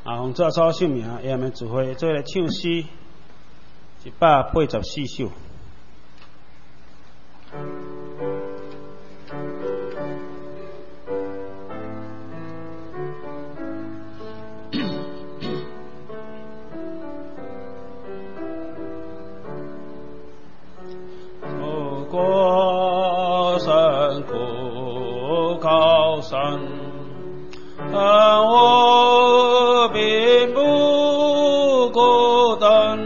红纸草姓名，下面自会做来唱诗184首。走过山谷高山，但我并不孤单，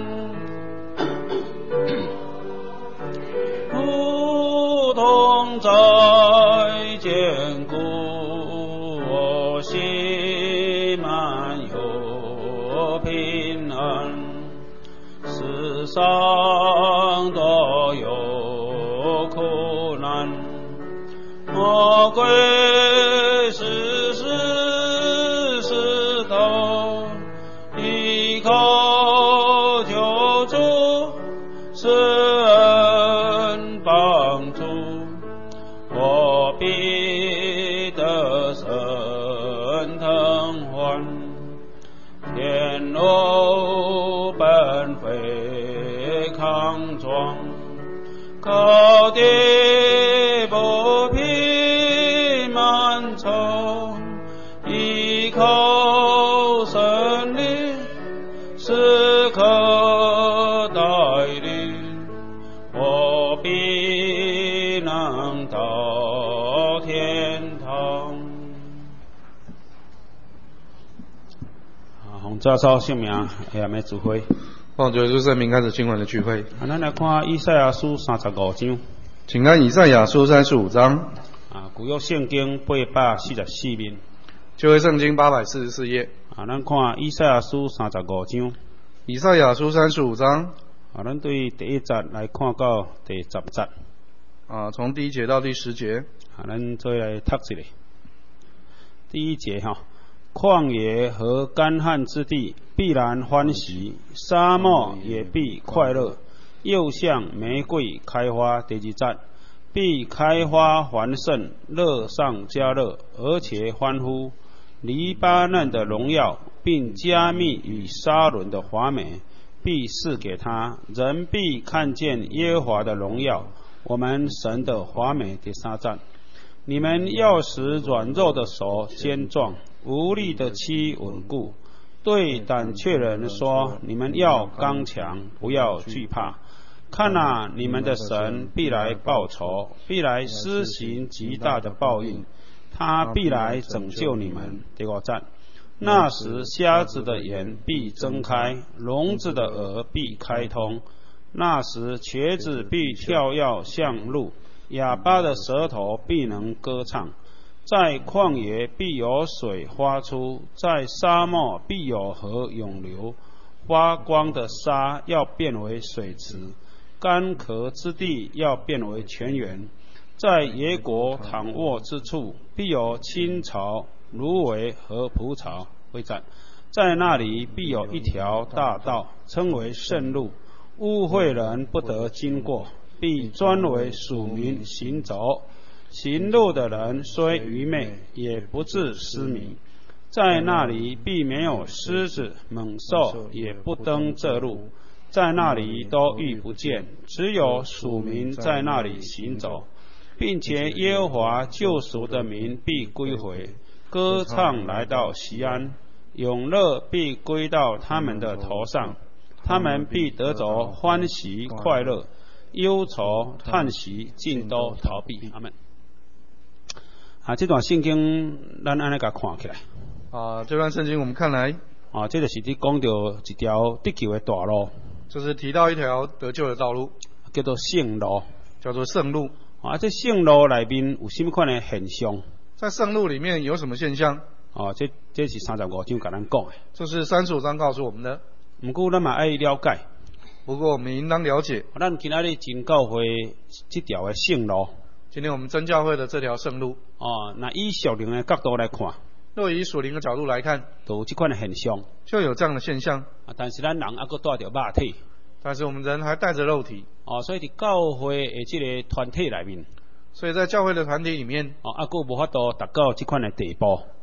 如同在坚固我心满有平安，世上都有苦难，魔鬼时头依靠救助，施恩帮助，我必得胜腾换，天路奔飞康壮，高低不平满愁，依靠神力时刻带领，我必能到天堂。红纸草姓名下面指挥。 奉主耶稣圣名开始今晚的聚会。 咱来看以赛亚书35章。 请看以赛亚书35章。 古约圣经844面。 旧约圣经844页。 咱看以赛亚书35章。 以赛亚书35章。 咱对第1节来看到第10节。 从第1节到第10节。 咱再来读一下。第1节旷野和干旱之地必然欢喜，沙漠也必快乐，又像玫瑰开花。第2节，必开花繁盛，乐上加乐，而且欢呼。黎巴嫩的荣耀，并加密与沙伦的华美，必赐给他。人必看见耶和华的荣耀，我们神的华美。第3节，你们要使软弱的手坚壮，无力的膝稳固。对胆怯人说，你们要刚强，不要惧怕。看啊，你们的神必来报仇，必来施行极大的报应，他必来拯救你们。第5节，那时瞎子的眼必睁开，聋子的耳必开通，那时瘸子必跳跃像鹿，哑巴的舌头必能歌唱。在旷野必有水发出，在沙漠必有河涌流。发光的沙要变为水池，干涸之地要变为泉源。在野果躺卧之处，必有青草、芦苇和蒲草会展。在那里必有一条大道，称为圣路，污秽人不得经过，必专为属民行走。行路的人虽愚昧，也不致失迷。在那里必没有狮子、猛兽，也不登这路。在那里都遇不见，只有属民在那里行走，并且耶和华救赎的民必归回，歌唱来到锡安，永乐必归到他们的头上，他们必得着欢喜快乐，忧愁叹息尽都逃避。阿们。这段圣经咱安尼甲看起来。 这段圣经我们看来， 这就是你讲到一条得救的大路， 就是提到一条得救的道路， 叫做圣路， 叫做圣路。 这圣路里面有什么款的现象？ 在圣路里面有什么现象？ 这是35章甲咱讲的。 这是35章告诉我们的。 不过咱嘛爱了解。 不过我们应当了解。 咱今仔日真教会这条的圣路。 今天我们真教会的这条圣路。 那以属灵的角度来看， 若以属灵的角度来看， 都有这款的现象， 就有这样的现象。 但是咱人还佫带着肉体， 但是我们人还带着肉体。 所以伫教会的这个团体里面， 所以在教会的团体里面， 佫无法度达到这款的地步，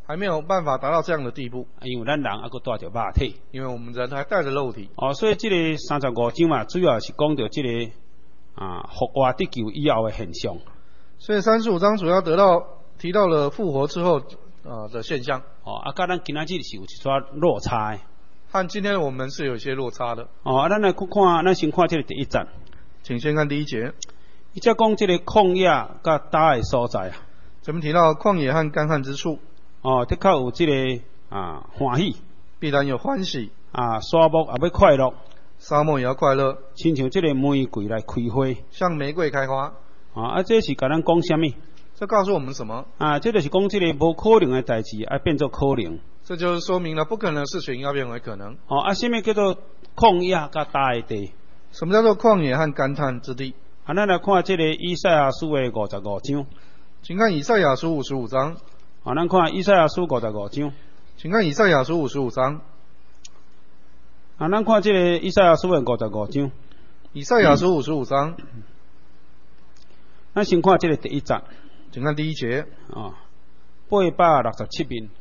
还没有办法达到这样的地步， 因为咱人还佫带着肉体。 因为我们人还带着肉体。 所以这个35章嘛，主要是讲到这个复活得救以后的现象。 所以35章主要提到了复活之后的现象。 甲咱今仔日是有一撮落差的。 和今天我们是有一些落差的。 咱来看，咱先看这个第一节。 请先看第一节。 伊则讲这个旷野甲大的所在啊。 这边提到旷野和干旱之处。 的确有这个欢喜。 必然有欢喜。 沙漠也要快乐。 沙漠也要快乐。 亲像这个玫瑰来开花。 像玫瑰开花。 这是甲咱讲什么？ 这告诉我们什么？ 这就是讲这个无可能的代志，要变做可能。 这就是说明了不可能的事情要变为可能。 什么叫做旷野甲大的地？ 什么叫做旷野和干旱之地？ 咱来看这个以赛亚书的55章。 请看以赛亚书55章。 咱看以赛亚书55章。 请看以赛亚书55章。 咱看这个以赛亚书的55章。 以赛亚书55章。 咱先看这个第一节。 请看第一节。 867面。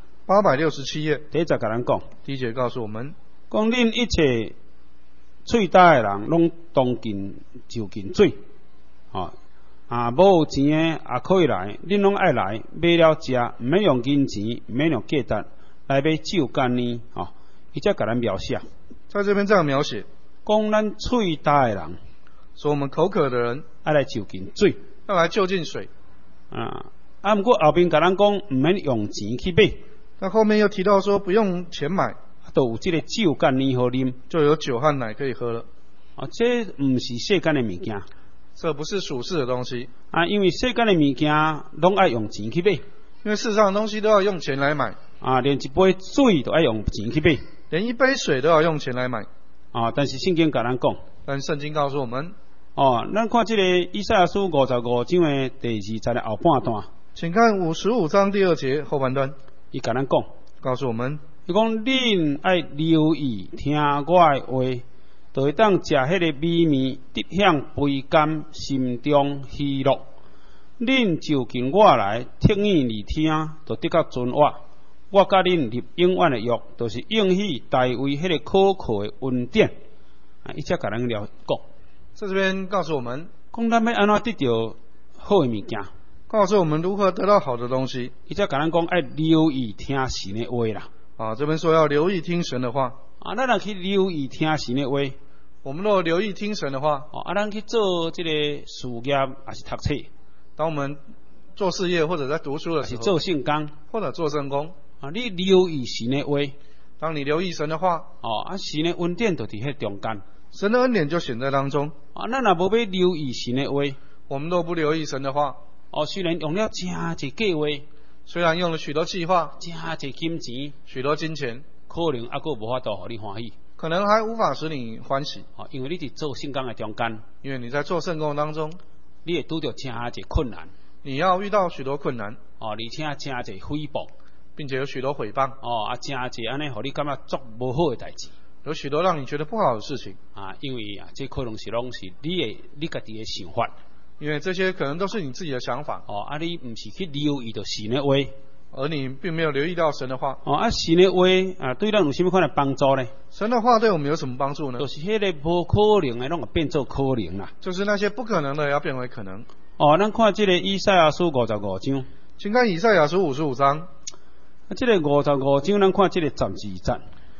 867页。 第一节甲咱讲。 第一节告诉我们， 讲恁一切喙大的人，拢当尽就近水。无有钱的也可以来，恁拢爱来，买了食，唔免用银钱，唔免用价值来买酒干呢。伊才甲咱描写。 在这边这样描写， 讲咱喙大的人， 说我们口渴的人爱来就近水， 要来就近水。 不过后边甲咱讲唔免用钱去买。 那后面又提到说不用钱买， 都有这个酒干呢好啉， 就有酒和奶可以喝了。 这唔是世间的物件， 这不是属世的东西。 因为世间的物件拢爱用钱去买，因为世上的东西都要用钱来买。 连一杯水都爱用钱去买， 连一杯水都要用钱来买。 但是圣经甲咱讲， 但圣经告诉我们， 咱看这个以赛亚书55章的第20节的后半段， 请看55章第2节后半段。 伊甲咱讲， 告诉我们， 伊讲恁爱留意听我的话，就会当食迄个美味，得享肥甘，心中喜乐。恁就近我来，听耳而听，就得较尊我。我甲恁立永远的约，就是应许大卫迄个可靠的恩典。伊才甲咱讲， 在这边告诉我们， 讲咱要安怎得到好的物件。 告诉我们如何得到好的东西。 伊才甲咱讲爱留意听神的话啦。 这边说要留意听神的话。 咱若去留意听神的话， 我们若留意听神的话， 咱去做这个事业还是读册。 当我们做事业或者在读书的时候， 是做圣工或者做圣工， 你留意神的话。 当你留意神的话， 神的恩典就伫迄中间。 神的恩典就显在当中。 咱若无要留意神的话， 我们若不留意神的话， 虽然用了真济计划， 虽然用了许多计划， 真济金钱， 许多金钱， 可能还佫无法度互你欢喜， 可能还无法使你欢喜。 因为你伫做圣工的中间， 因为你在做圣工当中， 你会拄到真济困难， 你要遇到许多困难， 而且真济诽谤， 并且有许多诽谤， 真济安尼，互你感觉做无好的代志， 有许多让你觉得不好的事情， 因为这可能是拢是你家己的想法。 因为这些可能都是你自己的想法。 你唔是去留意到神的话， 而你并没有留意到神的话。 神的话对咱有什么款的帮助呢？ 神的话对我们有什么帮助呢？ 就是迄个无可能的，拢会变做可能啦。 就是那些不可能的要变为可能。 咱看这个以赛亚书55章。 请看以赛亚书55章。 这个55章，咱看这个12节。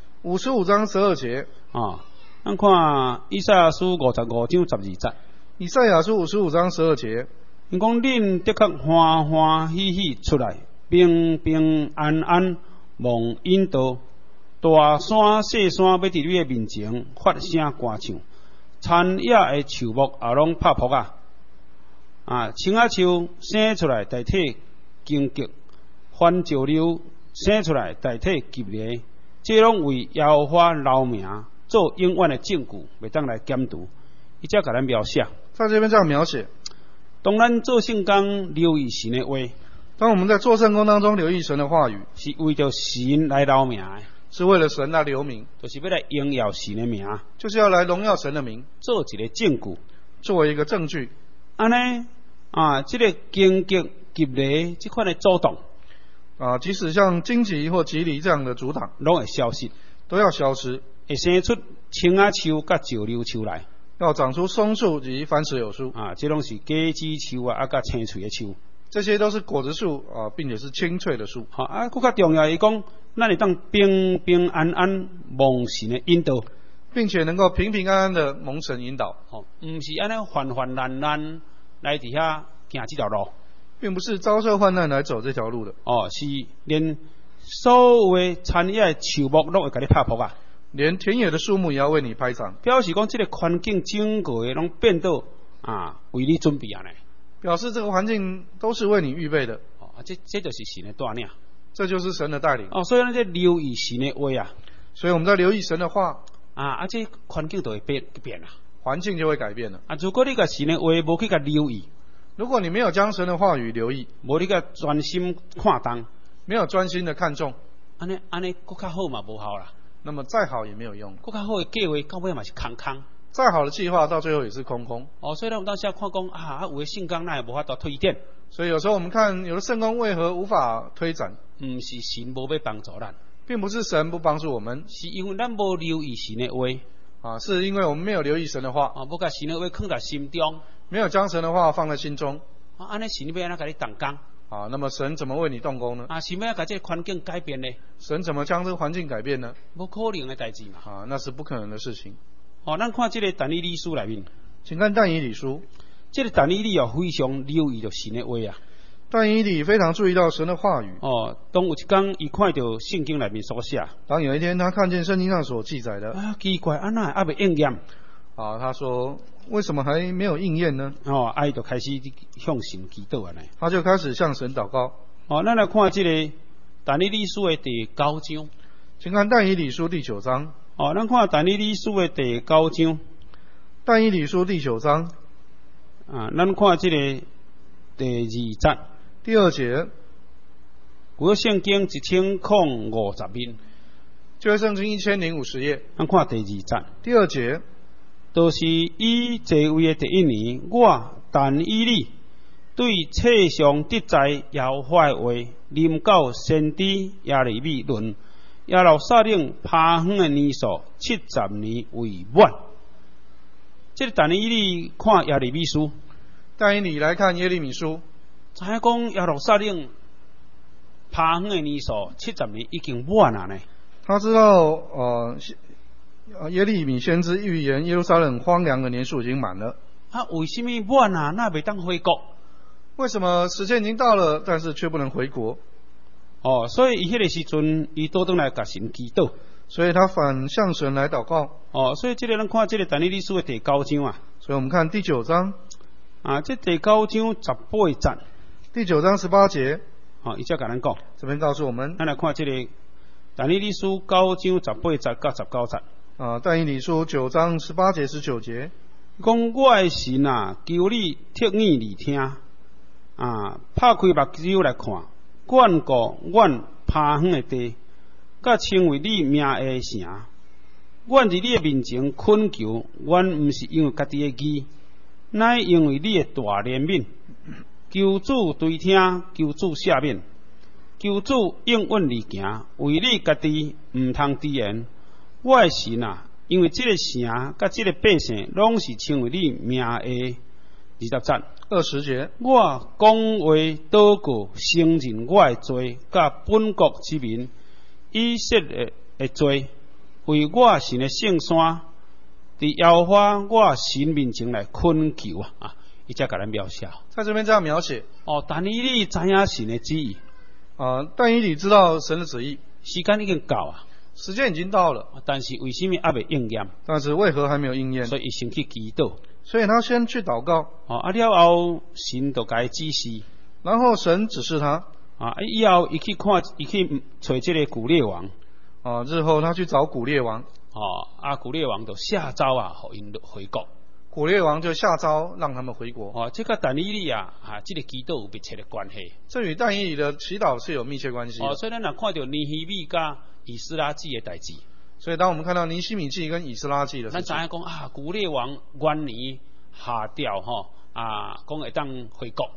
55章12节。 咱看以赛亚书55章12节。 以赛亚书55章12节， 伊讲恁的确欢欢喜喜出来，平平安安望引导，大山细山要伫你的面前发声歌唱，田野的树木也拢拍扑青仔树生出来代替荆棘，番石榴生出来代替吉藜，这拢为耶和华留名，做永远的证据，袂当来检读。伊才甲咱描写。 在这边这样描写， 当咱做圣工留意神的话， 当我们在做圣工当中留意神的话语， 是为着神来留名的， 是为了神来留名， 就是要来荣耀神的名， 就是要来荣耀神的名， 做一个证据， 作为一个证据。 安尼这个荆棘、吉藜这款的阻挡， 即使像荆棘或棘藜这样的阻挡， 拢会消失， 都要消失， 会生出青仔树甲石榴树来。 要长出松树及番石榴树。 这拢是果子树啊，甲青翠的树。 这些都是果子树并且是青翠的树。 更较重要是讲，咱会当平平安安蒙神的引导， 并且能够平平安安的蒙神引导。 唔是安尼患患难难来伫遐行这条路， 并不是遭受患难来走这条路的。 是连所有田野的树木拢会甲你拍扑啊。 连田野的树木也要为你拍掌， 表示讲这个环境整个的拢变到为你准备啊呢。 表示这个环境都是为你预备的。 这就是神的带领， 这就是神的带领。 所以咱这留意神的话啊。 所以我们在留意神的话这环境就会变啊， 环境就会改变了。 如果你甲神的话无去甲留意， 如果你没有将神的话语留意， 无你甲专心看重， 没有专心的看重， 安尼更较好嘛，无效啦。 那么再好也没有用， 更较好的计划到尾嘛是空空。 再好的计划到最后也是空空。 所以咱有当时看讲有的圣工那也无法度推展。 所以有时候我们看有的圣工为何无法推展， 不是神无要帮助咱， 并不是神不帮助我们， 是因为咱无留意神的话。 是因为我们没有留意神的话， 无甲神的话放在心中， 没有将神的话放在心中。 安尼神要安怎甲你动工？ 那么神怎么为你动工呢？ 神要甲这个环境改变呢？ 神怎么将这个环境改变呢？ 无可能的代志嘛。 那是不可能的事情。 咱看这个但以理书里面， 请看但以理书。这个但以理非常留意到神的话啊。 但以理非常注意到神的话语。 当有一天伊看到圣经里面所写， 当有一天他看见圣经上所记载的， 奇怪，安那还未应验？ 他说为什么还没有应验呢？ 伊就开始向神祈祷呢。 他就开始向神祷告。 咱来看这个但以理书的第9章。 请看但以理书第9章。 咱看但以理书的第9章。 但以理书第9章。 咱看这个第2节。 第2节。 旧圣经1050面。 旧圣经1050页。 咱看第2节。 第2节。 就是以这位的第1年，我但以理对册上得在耶和华的话，临到先知耶利米论耶路撒冷趴远的年数70年为满。这个但以理看耶利米书， 但以理来看耶利米书， 知影讲耶路撒冷趴远的年数70年已经满了呢。 他知道耶利米先知预言耶路撒冷荒凉的年数已经满了。 为什么满啊？那未当回国？ 为什么时间已经到了，但是却不能回国？ 所以伊迄个时阵，伊倒转来甲神祈祷， 所以他反向神来祷告。 所以这个咱看这个但以理书的第9章啊。 所以我们看第9章。 这第9章18节。 第9章18节。 伊才甲咱讲。 这边告诉我们。 咱来看这个但以理书9章18节到19节。 但以理书9章18节19节。 讲我的神求你贴耳而听，拍开目睭来看，眷顾阮趴远的地，甲称为你名的城。阮伫你的面前恳求，阮毋是因为家己的义，乃因为你的大怜悯。求主垂听，求主赦免，求主应允而行，为你家己毋通自言。我的神因为这个城甲这个百姓拢是称为你名的。20节。 20节。 我讲话祷告，承认我的罪，甲本国之民以色列的罪，为我神的圣山，伫耶和华我神面前来恳求伊才甲咱描写。 在这边这样描写。 但以理知影神的旨意。 但以理知道神的旨意。 时间已经到啊。 时间已经到了， 但是为什么还未应验？ 但是为何还没有应验？ 所以伊先去祈祷。 所以他先去祷告。 了后神就甲伊指示。 然后神指示他。 以后伊去看，伊去找这个古列王。 日后他去找古列王。 古列王就下诏互因回国。 古列王就下诏让他们回国。 这个但以理这个祈祷有密切的关系。 这与但以理的祈祷是有密切关系的。 所以咱若看到尼希米甲以斯拉记的代志， 所以当我们看到尼希米记跟以斯拉记的事情， 咱知影讲古列王元年下调讲会当回国。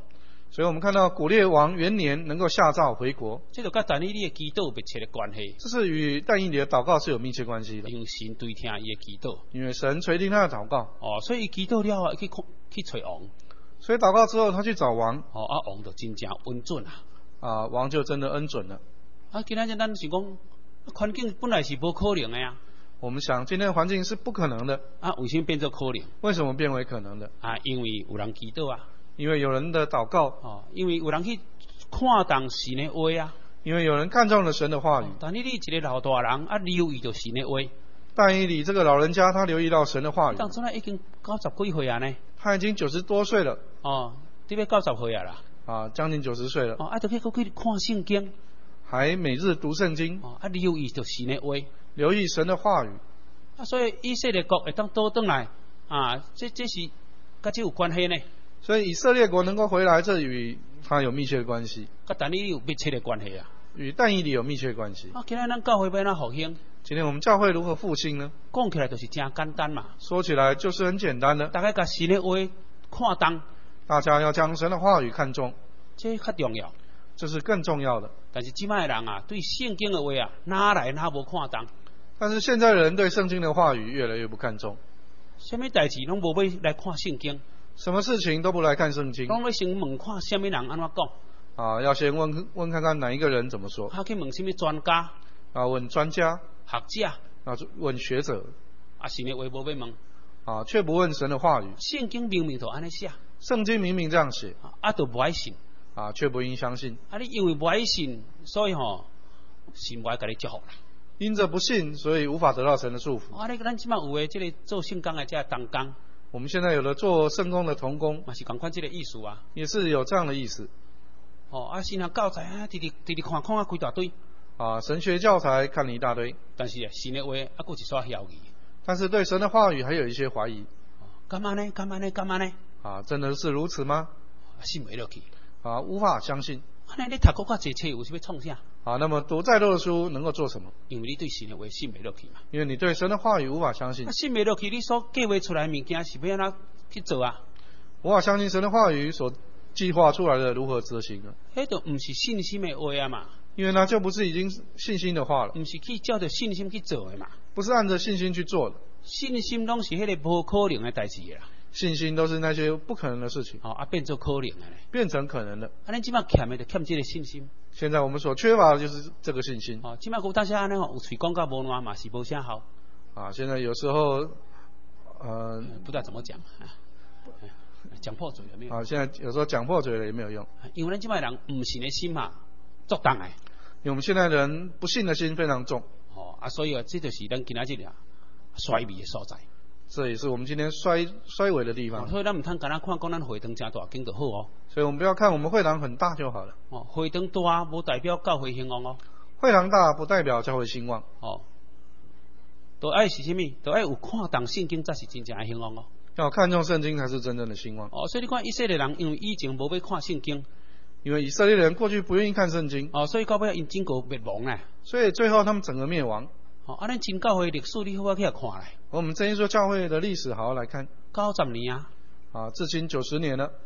所以我们看到古列王元年能够下诏回国， 这就跟但以理的祈祷密切的关系。 这是与但以理的祷告是有密切关系的。 因为神对听伊的祈祷。 因为神垂听他的祷告。 所以伊祈祷了后，去找王。 所以祷告之后，他去找王。 王就真正恩准啊。 王就真的恩准了。 今仔日咱是讲环境本来是不可能的呀。 我们想今天的环境是不可能的。 为什么变作可能？ 为什么变为可能的？ 因为有人祈祷啊。 因为有人的祷告。 因为有人去看重神的话啊。 因为有人看中了神的话语。 但你一个老大人留意到神的话。 但以理这个老人家，他留意到神的话语。 当初已经90几岁啊呢。 他已经90多岁了。 你要90岁啊啦。将近90岁了。 就去看圣经。 还每日读圣经。 留意到神的话。 留意神的话语。 所以以色列国会当倒转来这是跟这有关系呢。 所以以色列国能够回来，这与他有密切的关系。 跟但以理有密切的关系啊。 与但以理有密切的关系。 今天咱教会要哪复兴？ 今天我们教会如何复兴呢？ 讲起来就是真简单嘛。 说起来就是很简单的。 大家把神的话看重。 大家要将神的话语看重。 这较重要。 这是更重要的。 但是今摆的人对圣经的话哪来哪无看重。 但是现在的人对圣经的话语越来越不看重。 什么代志拢无要来看圣经。 什么事情都不来看圣经。 拢要先问看什么人安怎讲。 要先问看看哪一个人怎么说。 去问什么专家。 问专家。 学者。 问学者。 神的话无要问。 却不问神的话语。 圣经明明就安尼写。 圣经明明这样写。 就不爱信。 却不应相信。 你因为不爱信，所以神不爱给你祝福啦。 因着不信，所以无法得到神的祝福。 咱即摆有的这个做圣工的这同工。 我们现在有的做圣工的同工。 嘛是同款这个意思啊。 也是有这样的意思。 神学教材直看开大堆。 神学教材看了一大堆。 但是神的话还有一刷怀疑。 但是对神的话语还有一些怀疑。 干嘛呢？ 真的是如此吗？ 信不落去。 无法相信。 你读国较济册有是要创啥？ 那么读再多的书能够做什么？ 因为你对神的话信不落去嘛。 因为你对神的话语无法相信。 信不落去，你所计划出来的物件是要安怎去做啊？ 无法相信神的话语所计划出来的如何执行啊？ 那就不是信心的话啊嘛。 因为那就不是已经信心的话了。 不是去照着信心去做的嘛。 不是按着信心去做的。 信心拢是迄个不可能的代志啦。 信心都是那些不可能的事情。 变做可能的咧。 变成可能的。 咱即摆欠的就欠这个信心。 现在我们所缺乏的就是这个信心。 即摆有当时安尼有嘴讲到无烂嘛是无啥好。 现在有时候不知道怎么讲。讲破嘴了没有？ 现在有时候讲破嘴了也没有用。 因为咱即摆人唔信的心嘛作重的。 因为我们现在人不信的心非常重。 所以这就是咱今仔日衰微的所在。 这也是我们今天衰微的地方。 所以咱唔通干那看讲咱会堂真大间就好所以我们不要看我们会堂很大就好了。 会堂大无代表教会兴旺会堂大不代表教会兴旺。 都爱是什么？都爱有看重圣经才是真正的兴旺要看重圣经才是真正的兴旺。 所以你看以色列人因为以前无要看圣经。 因为以色列人过去不愿意看圣经。 所以到尾因整个灭亡咧。 所以最后他们整个灭亡。 咱真教会历史你好好去看来。 我们真说教会的历史好好来看。 90年至今90年了。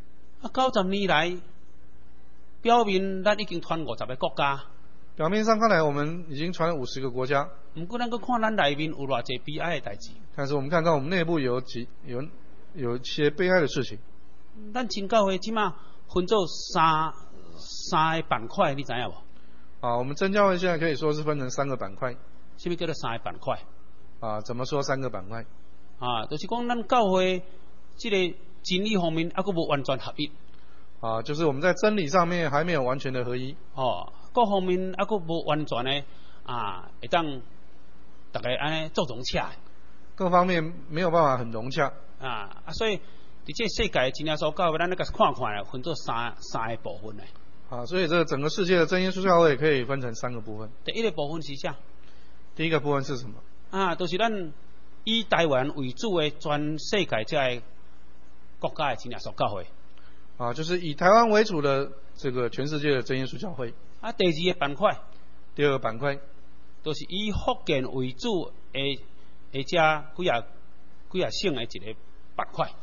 90年来，表面咱已经传50个国家。 表面上看来，我们已经传了50个国家。 不过咱搁看咱内面有偌济悲哀的代志。 但是我们看到我们内部有一些悲哀的事情。 咱真教会即马分做三个板块，你知影无？ 我们真教会现在可以说是分成3个板块。 什么叫做3个板块？ 怎么说3个板块？ 就是讲咱教会这个真理方面还佫无完全合一。 就是我们在真理上面还没有完全的合一。 各方面还佫无完全的会当大家安尼做融洽。 各方面没有办法很融洽。 所以伫这世界真耶稣教会，咱那个看来分做三个部分嘞。 所以这整个世界的真耶稣教会可以分成3个部分。 第一个部分是啥？ 第一个部分是什么？ 就是咱以台湾为主的全世界这个国家的真耶稣教会。 就是以台湾为主的这个全世界的真耶稣教会。 第二个板块。 第二个板块。 就是以福建为主的这几啊省的一个板块。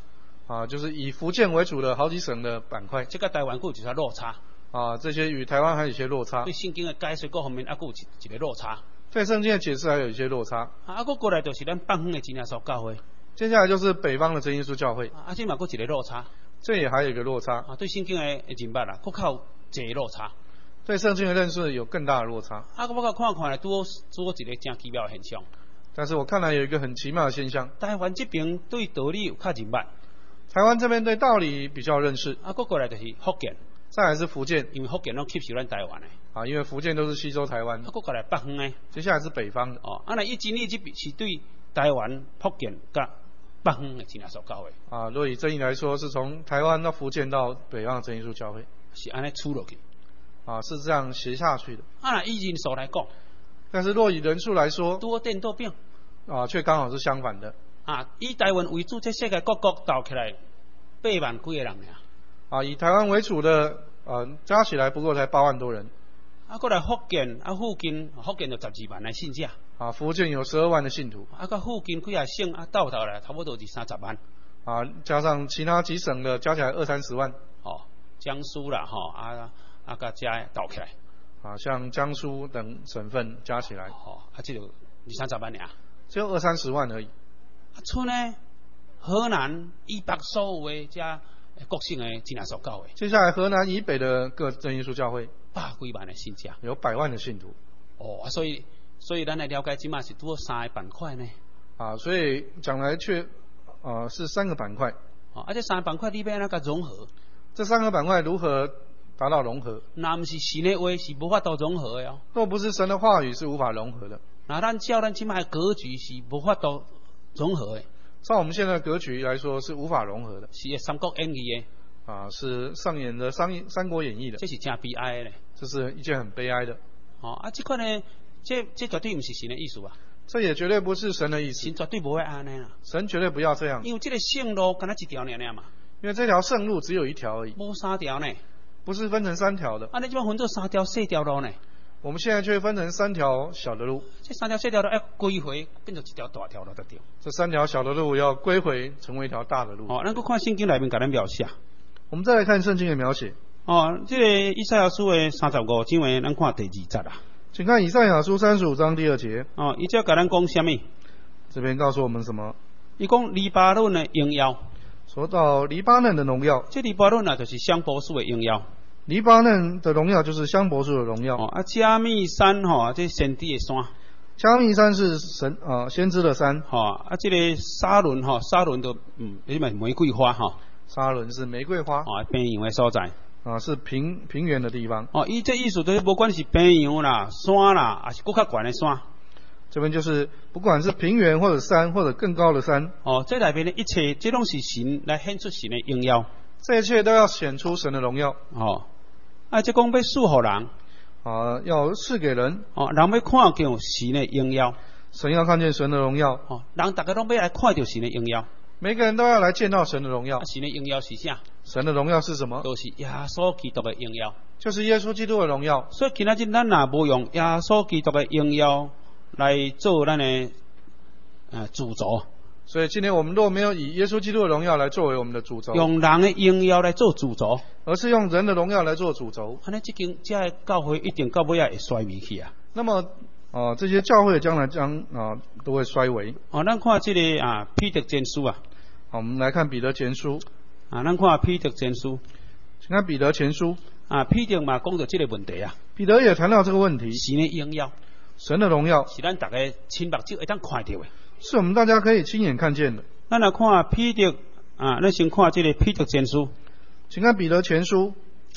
就是以福建为主的好几省的板块。 这个台湾还有一些落差。 这些与台湾还有一些落差。 对圣经的解释各方面还有一个落差。 对圣经的解释还有一些落差。 过来就是咱北方的真耶稣教会。 接下来就是北方的真耶稣教会。 这嘛还有一个落差。 这也还有一个落差。 对圣经的认识啦，还靠一个落差。 对圣经的认识有更大的落差。 我看来拄好一个真奇妙的现象。 但是我看来有一个很奇妙的现象。 台湾这边对道理有较认识。 台湾这边对道理比较认识。 过来就是福建。 再来是福建。 因为福建拢吸收咱台湾的。 因为福建都是吸收台湾。 过来北方呢。 接下来是北方的。 那以真理这是对台湾、福建甲北方的真耶稣教会。 若以真理来说，是从台湾到福建到北方的真耶稣教会。 是安尼出落去。 是这样写下去的。 以人数来讲。 但是若以人数来说。 多变多变。 却刚好是相反的。 以台湾为主，这世界各国斗起来8万几个人尔。以台湾为主的，加起来不过才8万多人。 过来福建，附近福建就12万的信者。 福建有12万的信徒。 附近几个省斗来，差不多是30万。 加上其他几省的，加起来20-30万。 江苏啦，甲加斗起来。 像江苏等省份加起来。 这就20-30万尔。 只有20-30万而已。 剩呢，河南以北所有的这国省的真耶稣教会。 接下来河南以北的各真耶稣教会 ，100几万的信者， 有100万的信徒。 所以咱来了解，即马是拄3个板块呢。 所以讲来却是3个板块。 这3个板块里边那个融合。 这3个板块如何达到融合？ 那不是神的话，是无法度融合的哦。 若不是神的话语，是无法融合的。 那咱即马的格局是无法度融合的。 照我们现在的格局来说，是无法融合的。 是《三国演义》 的。是上演的《三国演义》的。 这是真悲哀的。 这是一件很悲哀的。 这款呢，这绝对不是神的意思啊。 这也绝对不是神的意思。 神绝对不会安尼啦。 神绝对不要这样。 因为这个圣路敢若一条尔嘛。 因为这条圣路只有一条而已。 无3条呢。 不是分成3条的。 你这分做3条小条路呢？ 我们现在却分成3条小的路。 这3条小条路要归回，变成一条大条路才对。 这3条小的路要归回，成为一条大的路。 咱看圣经里面给咱描写。 我们再来看圣经的描写。 这个以赛亚书的35章的，咱看第2节啦。 请看以赛亚书35章第2节。 伊这给咱讲什么？ 这边告诉我们什么？ 伊讲黎巴嫩的荣耀。 说到黎巴嫩的荣耀。 这黎巴嫩就是香柏树的荣耀。 黎巴嫩的荣耀就是香柏树的荣耀。 加密山这先知的山。 加密山是先知的山。 这个沙伦沙伦就你们玫瑰花沙伦是玫瑰花。 平原的所在。 是平原的地方。 伊这意思就是不管是平原啦、山啦，还是更较高的山。 这边就是不管是平原或者山或者更高的山。 这里边的一切，这拢是神来显出神的荣耀。 这一切都要显出神的荣耀。 这讲要赐予人。 要赐给人。 人要看见神的荣耀。 神要看见神的荣耀。 人大家拢要来看到神的荣耀。 每个人都要来见到神的荣耀。 神的荣耀是啥？ 神的荣耀是什么？ 就是耶稣基督的荣耀。 就是耶稣基督的荣耀。 所以今仔日咱若无用耶稣基督的荣耀来做咱的主轴。 所以今天我们若没有以耶稣基督的荣耀来作为我们的主轴， 用人的荣耀来做主轴， 而是用人的荣耀来做主轴， 安尼这教会一定到尾也会衰微去啊。 那么这些教会将来都会衰微。 咱看这个彼得前书啊。 我们来看彼得前书。 咱看彼得前书。 请看彼得前书。 彼得嘛讲到这个问题啊。 彼得也谈到这个问题。 神的荣耀。 神的荣耀。 是咱大家亲目睭会当看到的。 是我们大家可以亲眼看见的。 咱来看彼得咱先看这个彼得前书。 请看彼得前书。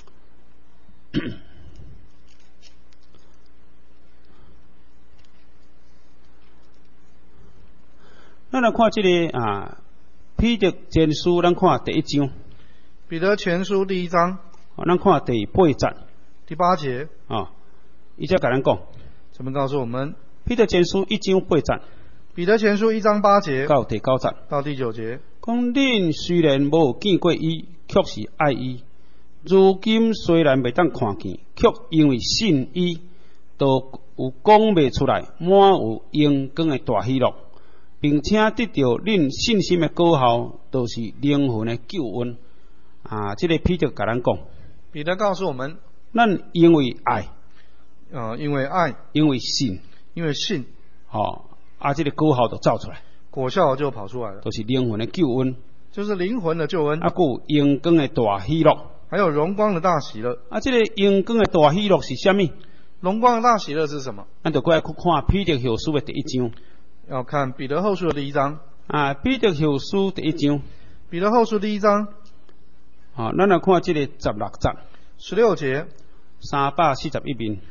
咱来看这个彼得前书，咱看第1章。 彼得前书第1章。 咱看第8节。 第8节。 伊才甲咱讲。 这边告诉我们。 彼得前书1章8节。 彼得前书1章8节到第9节。 到第9节。 讲恁虽然无见过伊，却是爱伊；如今虽然未当看见，却因为信伊，都有讲袂出来，满有阳光的大喜乐。 并且得到恁信心的果效，就是灵魂的救恩。这个彼得甲咱讲， 彼得告诉我们， 咱因为爱， 因为爱， 因为信， 因为信， 这个果效就走出来， 果效就跑出来了， 就是灵魂的救恩， 就是灵魂的救恩， 还有阳光的大喜乐， 还有荣光的大喜乐。 这个阳光的大喜乐是什么？ 荣光的大喜乐是什么？ 咱就过来去看彼得后书的第一章。 要看彼得后书的第一章。 彼得后书第一章。 彼得后书第一章。 咱来看这个16节。 16节。 341面。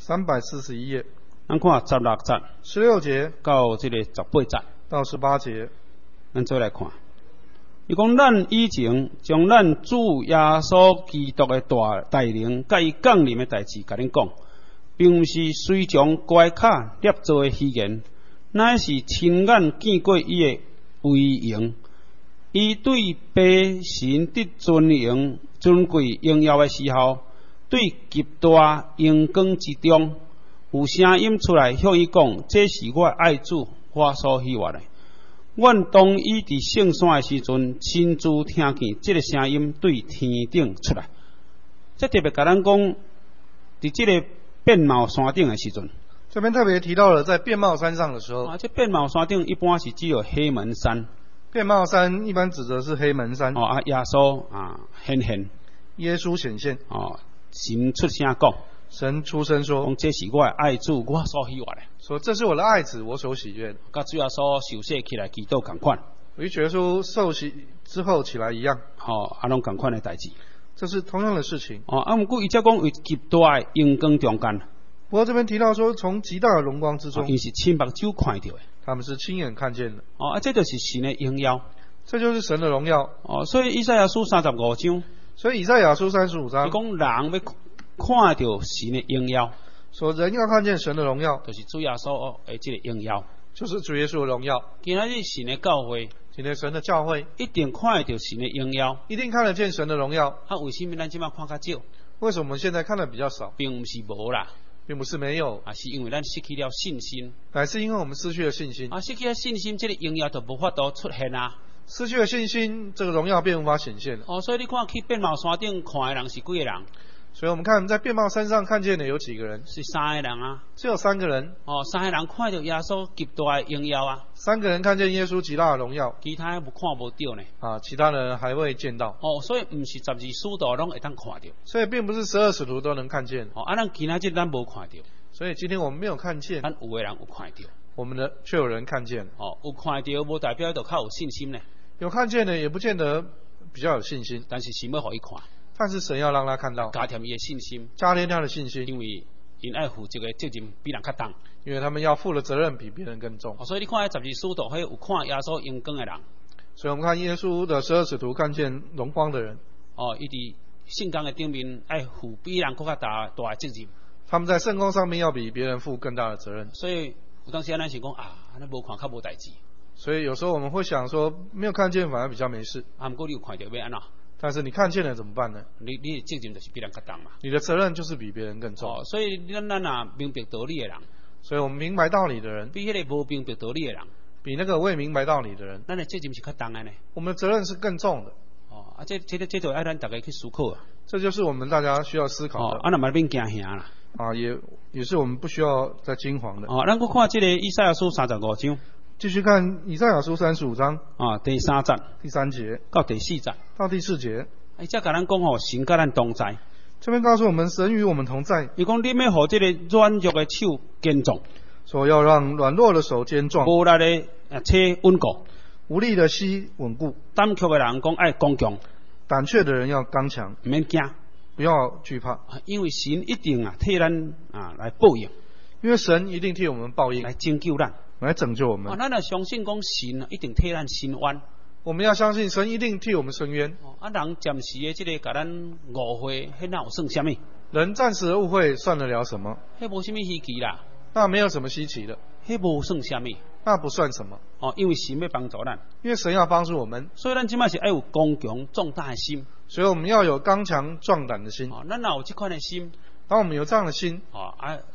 341页。 咱看16节。 16节到这个18节。 到18节。 咱再来看。伊讲咱以前将咱主耶稣基督的大能，甲伊降临的代志，甲恁讲，并毋是随从乖卡捏造的虚言，乃是亲眼见过伊的威荣。伊对爸神得尊荣、尊贵、荣耀的时候，对极大阳光之中，有声音出来向伊讲：这是我爱子，我所喜悦的。阮当伊伫圣山的时阵，亲自听见这个声音对天顶出来。这特别甲咱讲，伫这个变貌山顶的时阵， 这边特别提到了在变貌山上的时候。 这变貌山顶一般是只有黑门山。 变貌山一般指的是黑门山。 耶稣显现。 耶稣显现。 神出声讲。 神出声说：“ 这是我的爱子，我所喜悦的。” 说这是我的爱子，我所喜悦的。 甲主耶稣受洗起来祈祷同款， 与主耶稣受洗之后起来一样。 拢同款的代志。 这是同样的事情。 不过伊则讲为极大的阳光中间。 不过这边提到说，从极大的荣光之中， 因是亲目睭看到的。他们是亲眼看见的。 这就是神的荣耀。 这就是神的荣耀。 所以以赛亚书35章。 所以以赛亚书35章。 伊讲人要看到神的荣耀， 说人要看见神的荣耀， 就是主耶稣的这个荣耀， 就是主耶稣的荣耀。 今仔日神的教会， 今天神的教会一定看得到神的荣耀， 一定看得见神的荣耀。 为什么咱今麦看较少？ 为什么我们现在看的比较少？ 并不是无啦， 并不是没有， 是因为咱失去了信心， 乃是因为我们失去了信心。 失去了信心，这个荣耀就无法度出现啊。 失去了信心，这个荣耀便无法显现了。 所以你看去变貌山顶看的人是几个人？ 所以我们看在变貌山上看见的有几个人？ 是3个人啊。 只有3个人。 3个人看到耶稣极大的荣耀啊。 3个人看见耶稣极大的荣耀， 其他不看不到呢。 其他人还未见到。 所以不是12使徒拢会当看到。 所以并不是12使徒都能看见。 咱今仔日咱无看到。 所以今天我们没有看见。 咱有的人有看到。 我们的却有人看见。 有看到无代表就较有信心呢。 有看见的也不见得比较有信心。 但是神要给伊看。 但是神要让他看到， 加添伊的信心， 加添他的信心， 因为因爱负这个责任比人较重， 因为他们要负的责任比别人更重。 所以你看12使徒，迄有看耶稣阳光的人。 所以我们看耶稣的12使徒看见荣光的人。 伊伫圣工的顶面爱负比人更加大的责任。 他们在圣工上面要比别人负更大的责任。 所以有当时咱想讲咱无看较无代志。 所以有时候我们会想说，没有看见反而比较没事。 不过你有看到要安怎？ 但是你看见了怎么办呢？ 你的责任就是比人较重嘛。 你的责任就是比别人更重。 所以咱明白道理的人， 所以我们明白道理的人， 比迄个无明白道理的人， 比那个未明白道理的人， 咱的责任是较重的呢。 我们的责任是更重的。 这就爱咱大家去思考啊。 这就是我们大家需要思考的。 那嘛免惊吓啦。 也是我们不需要再惊惶的。 咱去看这个以赛亚书35章。 继续看以赛亚书35章。 第3节。 第3节。 到第4节。 到第4节。 这甲咱讲神甲咱同在。 这边告诉我们，神与我们同在。 伊讲你要互这个软弱的手坚壮， 说要让软弱的手坚壮， 无力的车稳固， 无力的膝稳固。 胆怯的人讲爱刚强， 胆怯的人要刚强， 唔免惊， 不要惧怕， 因为神一定替咱来报应， 因为神一定替我们报应， 来拯救咱， 来拯救我们。 咱相信讲神一定替咱伸冤。 我们要相信神一定替我们伸冤。 人暂时的这个甲咱误会，迄哪有算什么？ 人暂时的误会算得了什么？ 迄无什么稀奇啦。 那没有什么稀奇的。 迄无算什么？ 那不算什么。 因为神要帮助咱。 因为神要帮助我们， 所以咱即摆是要有刚强壮大的心。 所以我们要有刚强壮胆的心。 咱若有这款的心， 当我们有这样的心，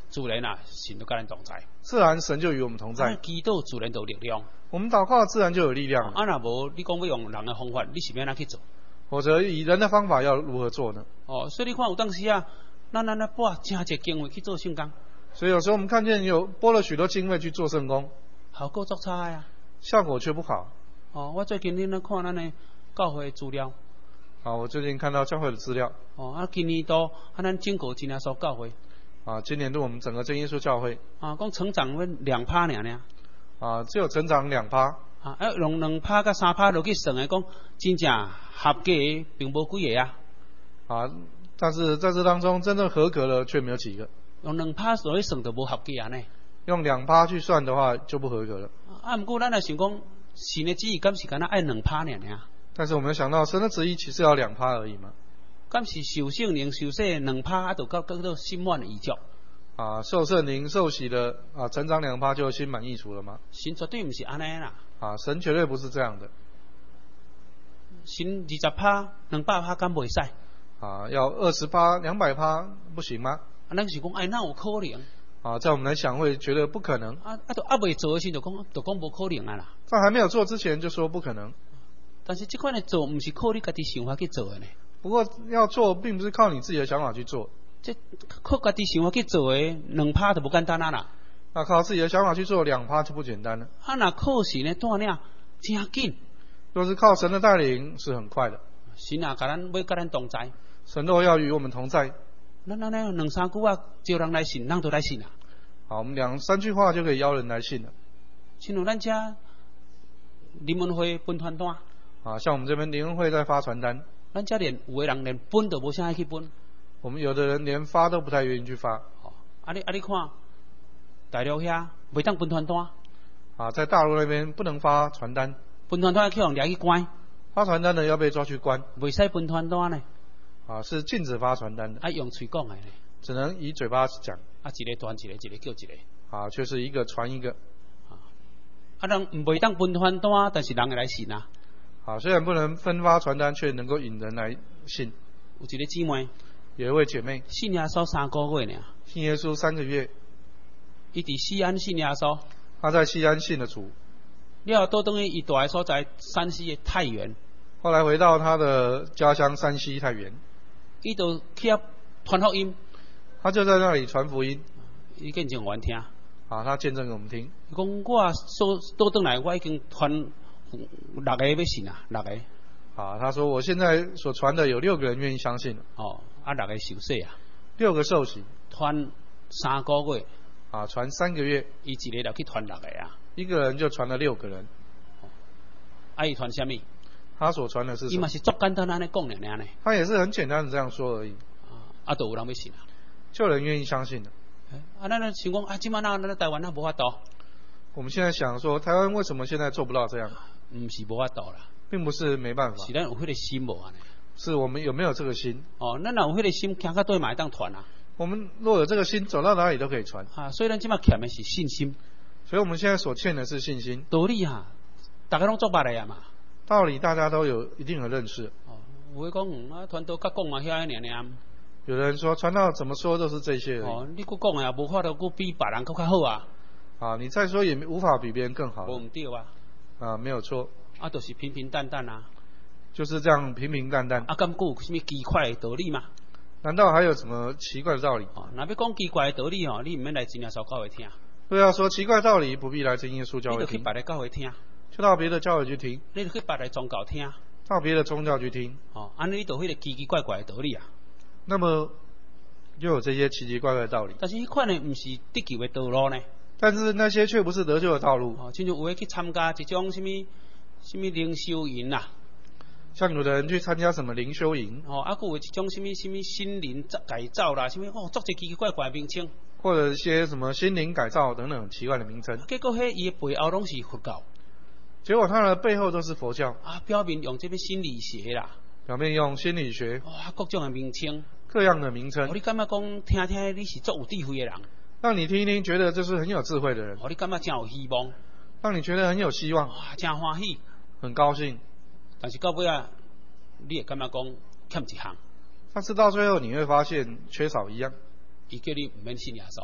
自然啊，神都跟咱同在。 自然神就与我们同在。 祈祷自然就有力量。 我们祷告自然就有力量。 若无你讲要用人的方法，你是要哪去做？ 否则以人的方法要如何做呢？ 所以你看有当时啊，咱播真侪经文去做圣工。 所以有时候我们看见有播了许多经费去做圣工， 效果足差呀， 效果却不好。 我最近咧看咱的教会资料。 我最近看到教会的资料。 今年度咱整个真耶稣教会。 今年度我们整个真耶稣教会。 讲成长要2%尔。 只有成长2%。 用2%甲3%落去算的，讲真正合格的并无几个啊。 但是在这当中真正合格的却没有几个。 用2%落去算就无合格呢。 用2%去算的话就不合格了。 不过咱也想讲，神的旨意敢是敢若爱2%尔。 但是我们想到神的旨意其实要2%而已嘛。 敢是受圣灵受洗2%，就到心满意足。 受圣灵受洗的成长2%就心满意足了吗？ 神绝对不是安尼啦。 神绝对不是这样的。 神20%、200%敢袂使？ 要20%、200%不行吗？ 咱是讲哪有可能？ 在我们来想会觉得不可能。 都未做的时就讲无可能啊啦。 在还没有做之前就说不可能。 但是这款的做，不是靠你家己想法去做的呢。 不过要做，并不是靠你自己的想法去做。 这靠家己想法去做的2%就不简单啊啦。 那靠自己的想法去做2%就不简单了。 那靠神的带领，真紧。 若是靠神的带领，是很快的。 神啊，要跟咱同在。 神若要与我们同在， 咱2-3句话招人来信，咱都来信啊。 我们2-3句话就可以邀人来信了。 像有咱这灵恩会分传单。 像我们这边灵恩会在发传单。 咱这有的人连分都无啥爱去分。 我们有的人连发都不太愿意去发。 你看，大陆遐袂当分传单。 在大陆那边不能发传单。 分传单要去人抓去关。 发传单的要被抓去关。 袂使分传单呢。 是禁止发传单的。 用嘴讲的呢。 只能以嘴巴讲。 一个传一个，一个叫一个。 却是一个传一个。 人袂当分传单，但是人会来信啊。 虽然不能分发传单，却能够引人来信。 有一个姊妹， 有一位姐妹， 信耶稣3个月呢。 信耶稣3个月。 伊伫西安信耶稣。 他在西安信了主。 了倒等于伊住的所在山西的太原。 后来回到他的家乡山西太原。 伊就去传福音。他就在那里传福音。 伊见证我听。 他见证给我们听。 伊讲我倒转来，我已经传6个要信啊，6个。 他说我现在所传的有6个人愿意相信了。 6个受洗啊。 6个受洗。 传3个月。 传3个月。 伊一个就去传6个啊。 一个人就传了6个人。 伊传什么？ 他所传的是什么？ 伊嘛是足简单安尼讲尔呢。 他也是很简单的这样说而已。 就有人要信啊。 就有人愿意相信的。 咱想讲即摆咱台湾无法度。 我们现在想说，台湾为什么现在做不到这样？ 不是无法度啦。 并不是没办法。 是咱有迄个心无安尼。 是我们有没有这个心？ 咱若有迄个心，行到对嘛会当传啊。 我们若有这个心，走到哪里都可以传。 所以咱即摆欠的是信心。 所以我们现在所欠的是信心。 道理大家拢做捌的呀嘛。 道理大家都有一定的认识。 有的讲传道甲讲嘛遐尔。 有人说传道怎么说都是这些而已。 你佫讲的也无法度佫比别人佫较好啊。 你再说也无法比别人更好。 无唔对啊。 没有错。 就是平平淡淡啊。 就是这样平平淡淡。 敢佫有什么奇怪的道理吗？ 难道还有什么奇怪的道理？ 若要讲奇怪的道理你唔免来真耶稣教会听。 若要说奇怪的道理，不必来真耶稣教会听。 你就去别的教会听。 就到别的教会去听。 你就去别的宗教听。 到别的宗教去听。 安尼你就迄个奇奇怪怪的道理啊。 那么就有这些奇奇怪怪的道理。 但是迄款呢，唔是得救的道路呢。 但是那些却不是得救的道路。 亲像有的去参加一种什么灵修营啦。 像有的人去参加什么灵修营。 佫有一种什么心灵改造啦，什么作一奇奇怪怪的名称。 或者一些什么心灵改造等等奇怪的名称。 结果迄伊的背后拢是佛教。 结果它的背后都是佛教。 表面用这个心理学啦。 表面用心理学。 各种的名称。 各样的名称。 你感觉讲听你是足有智慧的人。 让你听一听，觉得这是很有智慧的人。 你感觉真有希望。 让你觉得很有希望。 真欢喜。 很高兴。 但是到尾你会感觉讲欠一项。 但是到最后你会发现缺少一样。 伊叫你唔免信耶稣。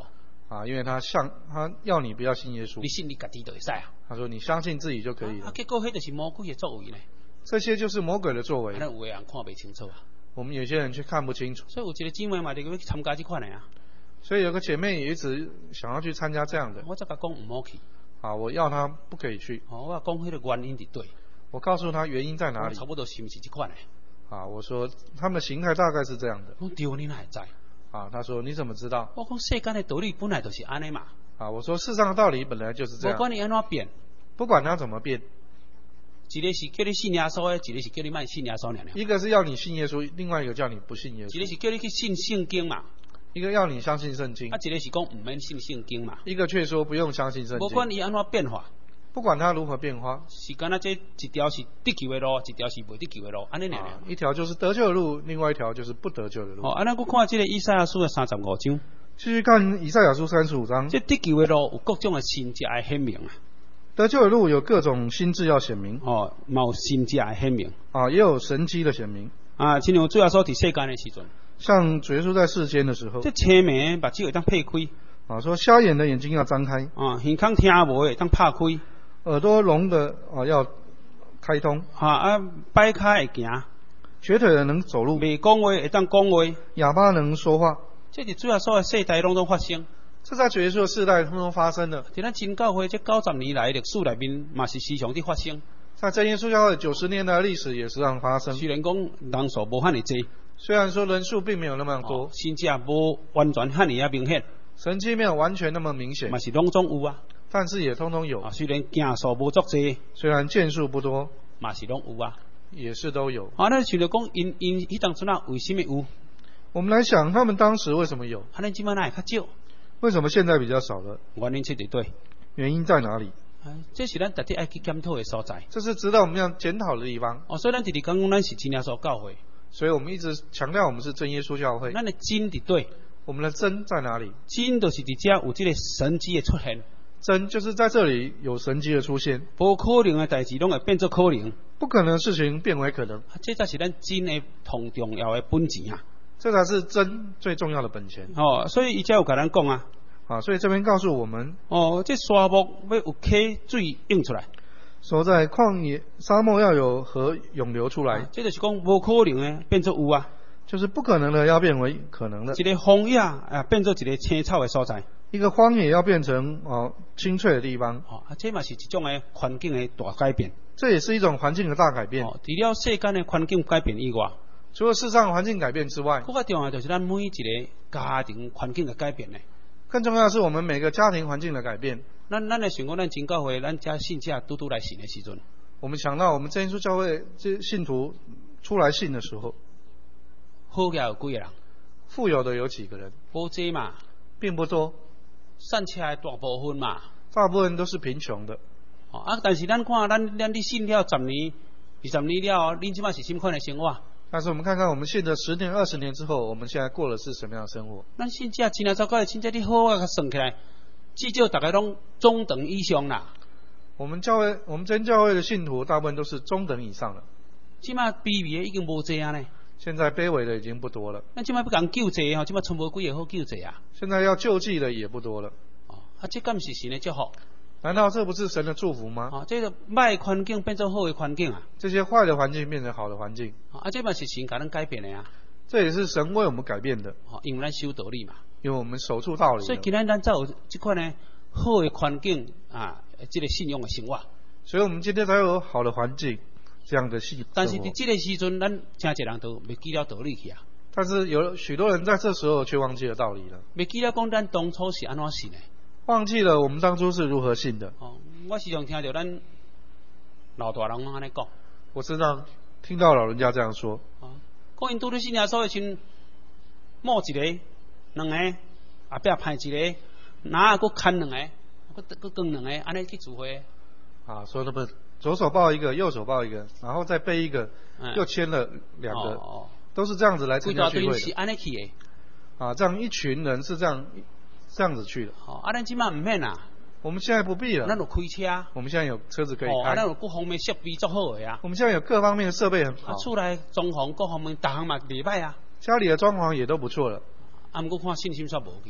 因为他要你不要信耶稣你，信你家己就会使啊。 他说你相信自己就可以了。 结果迄就是魔鬼的作为呢。 这些就是魔鬼的作为。 有的人看不清楚啊。 我们有些人却看不清楚。 所以有一个姊妹嘛，就要参加这款的啊。 所以有个姐妹也一直想要去参加这样的。 我才甲讲唔好去。 我要她不可以去。 我讲迄个原因伫对。 我告诉她原因在哪里。 差不多是不是这款的？ 我说他们的形态大概是这样的。 我对，你哪会知？ 他说你怎么知道？ 我讲世间的道理本来就是安尼嘛。 我说世上的道理本来就是这样。 不管你安怎变， 不管它怎么变， 一个是叫你信耶稣的，一个是叫你卖信耶稣娘娘。 一个是要你信耶稣，另外一个叫你不信耶稣。 一个是叫你去信圣经嘛。 一个要你相信圣经。 一个是讲唔免信圣经嘛。 一个却说不用相信圣经。 不管你安怎变化。 不管它如何变化， 是干那这一条是得救的路，一条是未得救的路，安尼俩。 一条就是得救的路，另外一条就是不得救的路。 咱我看这个以赛亚书的35章。 继续看以赛亚书35章。 这得救的路有各种的神迹来显明啊。 得救的路有各种心智要显明。 有神迹来显明。 也有神迹的显明。 亲像主耶稣伫世间的时阵。 像主耶稣在世间的时候。 这青眉目睭会当擘开。 说瞎眼的眼睛要张开。 耳孔听无会当拍开。 耳朵聋的要开通。 摆开会行。 瘸腿的能走路。 未讲话会当讲话。 哑巴能说话。 这是主要所有世代拢发生。 这在主耶稣的世代通通发生的。 在咱真教会这90年来历史内面，嘛是时常地发生。 在真耶稣教会90年的历史也时常发生。 虽然讲人数无遐尼多。 虽然说人数并没有那么多。 神迹无完全遐尼明显。 神迹没有完全那么明显。 嘛是拢总有啊。 但是也通通有。 虽然件数无足多。 虽然件数不多。 嘛是拢有啊。 也是都有。 咱想着讲因迄当阵为什么有？ 我们来想他们当时为什么有？ 咱今摆哪会较少？ 为什么现在比较少了？ 原因在对。 原因在哪里？ 这是咱特地爱去检讨的所在。 这是值得我们要检讨的地方。 所以咱直直讲咱是真耶稣教会。 所以我们一直强调我们是真耶稣教会。 咱的真伫对。 我们的真在哪里？ 真就是伫遮有这个神迹的出现。 真就是在这里有神迹的出现。 不可能的代志拢会变作可能。 不可能的事情变为可能。 这才是咱真的同重要的本钱啊。 这才是真最重要的本钱。 所以伊才有甲咱讲啊。 所以这边告诉我们。 这沙漠要有溪水涌出来。 说在旷野沙漠要有河涌流出来。 这就是讲无可能的变作有啊。 就是不可能的要变为可能的。 一个荒野变作一个青草的所在。 一个荒野要变成青翠的地方。 这嘛是一种的环境的大改变。 这也是一种环境的大改变。 除了世间的环境改变以外， 除了世上环境改变之外， 更加重要就是咱每一个家庭环境的改变呢。 更重要的是我们每个家庭环境的改变。 咱来想讲，咱真教会，咱家信者拄来信的时阵， 我们想到我们真耶稣教会这信徒出来信的时候， 好嘅有几个人？ 富有的有几个人？ 无济嘛， 并不多。 散车的大部分嘛， 大部分都是贫穷的。 但是咱看咱你信了10年、20年了，恁即摆是什么款的生活？ 但是我们看看我们信了10年、20年之后，我们现在过的是什么样的生活？ 咱信者真啊糟糕的，信者你好啊，算起来，至少大概拢中等以上啦。 我们真教会的信徒大部分都是中等以上的。 即摆卑微的已经无济啊呢。 现在卑微的已经不多了。 咱即摆不讲救济即摆存无几个好救济啊。 现在要救济的也不多了。 这敢是神的祝福？ 难道这不是神的祝福吗？ 这个歹环境变成好的环境啊。 这些坏的环境变成好的环境。 这嘛是神给咱改变的啊。 这也是神为我们改变的。 因为咱守道理嘛。 因为我们守住道理。 所以今天咱才有这款呢好的环境这个信用的生活。 所以我们今天才有好的环境，这样的信。 但是在这个时阵，咱真侪人都未记了道理去啊。 但是有许多人在这时候却忘记了道理了。 未记了讲咱当初是安怎信的。 忘记了我们当初是如何信的。 我时常听到咱老大人安尼讲。 我时常听到老人家这样说。 讲因拄咧信耶稣的时阵，摸一个、两个，后壁派一个，哪个牵两个，佫更两个，安尼去聚会。 说他们左手抱一个，右手抱一个，然后再背一个，又牵了2个，都是这样子来参加聚会的。 是安尼去的。这样一群人是这样子去的。 咱即摆唔免啊。 我们现在不必了。 咱有开车。 我们现在有车子可以开。 咱有各方面设备做好的啊。 我们现在有各方面的设备很好。 厝内装潢各方面，逐项嘛袂歹啊。 家里的装潢也都不错了。 毋过看信心煞无去啊。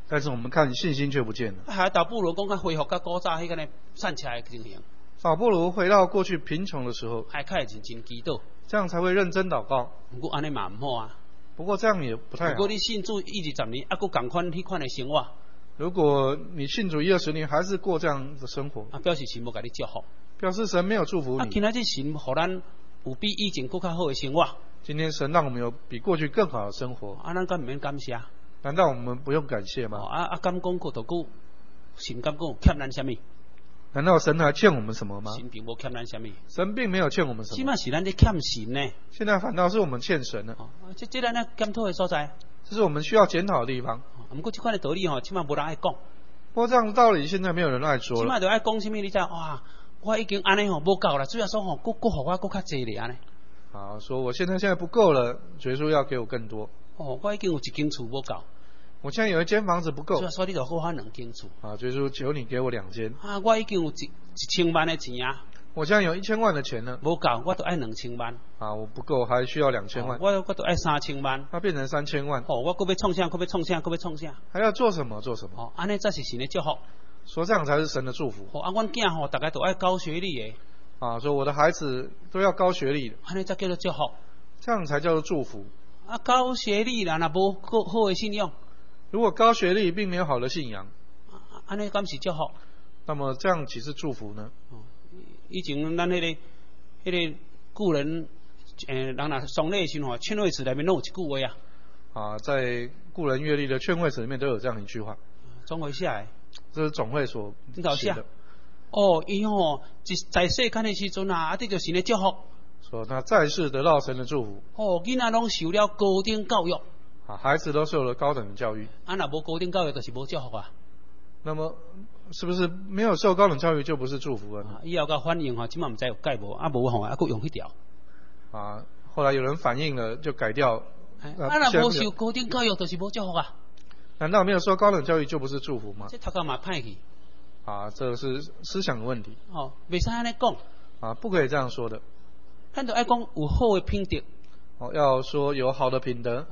但是我们看信心却不见了。 还倒不如讲恢复到古早迄个呢散起来的情形。 倒不如回到过去贫穷的时候， 还开始认真祈祷， 这样才会认真祷告。 不过安尼嘛唔好啊。 不过这样也不太好。 如果你信主10-20年，还佫同款迄款的生活， 如果你信主1-20年还是过这样的生活， 表示神无给你祝福， 表示神没有祝福你。 今仔日神互咱有比以前更较好的生活。 今天神让我们有比过去更好的生活， 咱敢唔免感谢？ 难道我们不用感谢吗？ 敢讲过就讲，神敢讲欠咱什么？ 难道神还欠我们什么吗？ 神并无欠咱什么。 神并没有欠我们什么。 起码是咱在欠神呢。 现在反倒是我们欠神了。 这咱检讨的所在。 这是我们需要检讨的地方。 不过这款的道理起码无人爱讲。 不过这样的道理现在没有人爱说了。 起码就爱讲什么？你知哇，我已经安尼无够了，主要说佫互我佫较济咧安尼。 说我现在不够了，主耶稣要给我更多。 我已经有一间厝无够。 我现在有一间房子不够， 所以你就给我2间厝。 主耶稣求你给我2间。 我已经有1000万的钱啊。 我现在有1000万的钱了。 无够，我都爱2000万。 我不够，还需要2000万。 我都爱3000万。 那变成3000万。 我佫要创啥？佫要创啥？佫要创啥？ 还要做什么？做什么？ 安尼才是神的祝福。 说这样才是神的祝福。 阮囝大概都爱高学历的。 说我的孩子都要高学历的。 安尼才叫做祝福。 这样才叫做祝福。 高学历啦，若无好的信仰。 如果高学历并没有好的信仰， 安尼敢是祝福？ 那么这样岂是祝福呢？ 以前咱迄个古人，人若丧礼的时候，劝慰词里面都有一句话在故人阅历的劝慰词里面都有这样一句话。 总会写的。 这是总会所写的。 伊在世间的时阵这就是神的祝福。 说他在世得到神的祝福。 囡仔拢受了高等教育。 孩子都受了高等的教育。 若无高等教育，就是无祝福啊。 那么是不是没有受高等教育就不是祝福了？ 以后甲反应即满唔知有改无，无佫用迄条。 后来有人反映了，就改掉。 若无受高等教育，就是无祝福啊。 难道没有受高等教育就不是祝福吗？ 这头壳嘛歹去。 这是思想的问题。 袂使安尼讲。 不可以这样说的。 咱就爱讲有好的品德。 要说有好的品德。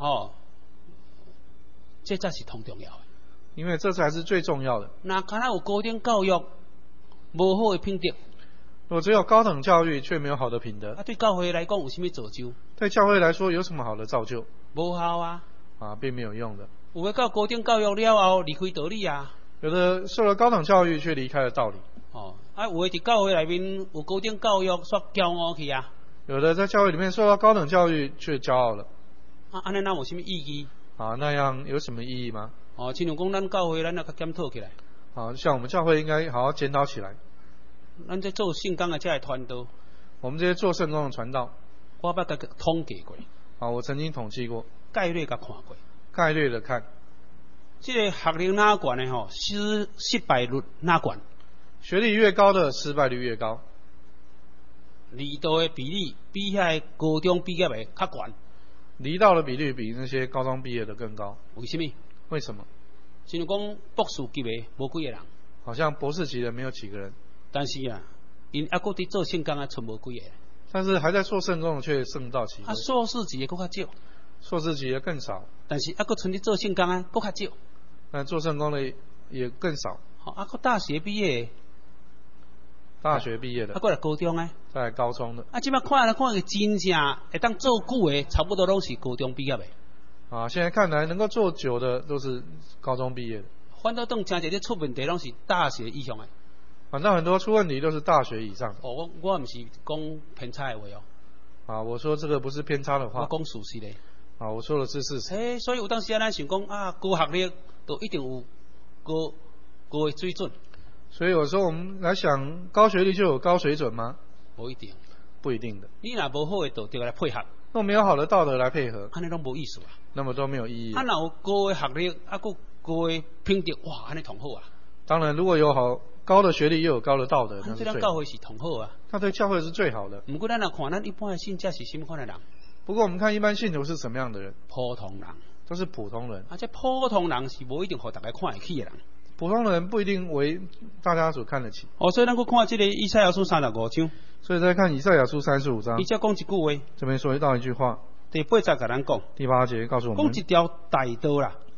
这才是同重要的。 因为这才是最重要的。 那敢若有高等教育，无好的品德。 如果只有高等教育却没有好的品德， 对教会来讲有什么造就？ 对教会来说有什么好的造就？ 无效啊。 并没有用的。 有的到高等教育了后离开道理啊。 有的受了高等教育却离开了道理。 有的在教会里面有高等教育煞骄傲去啊。 有的在教会里面受到高等教育却骄傲了。 安尼那有什么意义？ 那样有什么意义吗？ 亲像讲咱教会，咱要检讨起来。 像我们教会应该好好检讨起来。 咱在做圣工的这些传道， 我们这些做圣工的传道， 我捌甲统计过。 我曾经统计过， 概略甲看过。 概略的看， 这个学历哪悬的失败率哪悬？ 学历越高的失败率越高。 离道的比例比遐高中毕业的较悬。 离道的比率比那些高中毕业的更高。 为什么？ 为什么？ 像讲博士级的无几个人。 好像博士级的没有几个人。 但是因还佫伫做圣工剩无几个。 但是还在做圣工却剩不到几个。 硕士级的佫较少。 硕士级的更少。 但是还佫剩伫做圣工佫较少。 但做圣工的也更少。 佫大学毕业。 大学毕业的。 佫来高中的。 再来高中的。 即摆看个真正会当做久的，差不多拢是高中毕业的。 现在看来能够做久的都是高中毕业的。 反倒等真正出问题拢是大学以上的。 反正很多出问题都是大学以上的。 我唔是讲偏差的话我说这个不是偏差的话。 我讲事实的。 我说的是事实。 所以有当时咱想讲高学历都一定有高的水准。 所以有时候我们来想，高学历就有高水准吗？ 不一定。 不一定的。 你若无好的道德来配合， 若没有好的道德来配合， 安尼拢无意思啊。 那么都没有意义。 若有高的学历，佫高的品德，哇，安尼同好啊。 当然，如果有好高的学历又有高的道德，那是最好。 对教会是同好啊。 那对教会是最好的。 不过咱若看咱一般的信者是什么款的人？ 不过我们看一般信徒是什么样的人？ 普通人。 都是普通人。 这普通人是无一定互大家看得起的人。 普通人不一定为大家所看得起。 所以咱看这个以赛亚书35章。 所以再看以赛亚书35章。 伊才讲一句话。 这边说到一句话。 第8节甲咱讲。 第8节告诉我们。 讲一条大道啦，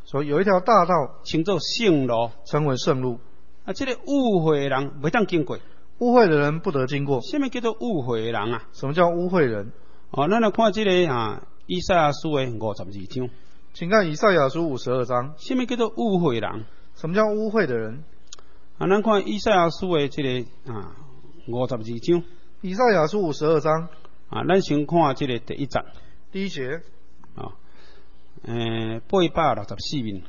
所以有一条大道称作圣路， 称为圣路。 啊，这个污秽的人袂当经过。 污秽的人不得经过。 什么叫做污秽的人啊？ 什么叫污秽人？ 咱来看这个以赛亚书的52章。 请看以赛亚书52章。 什么叫做污秽人？ 什么叫污秽的人？ 咱看以赛亚书的这个52章。 以赛亚书52章。 咱先看这个第一节。 第一节。 864面。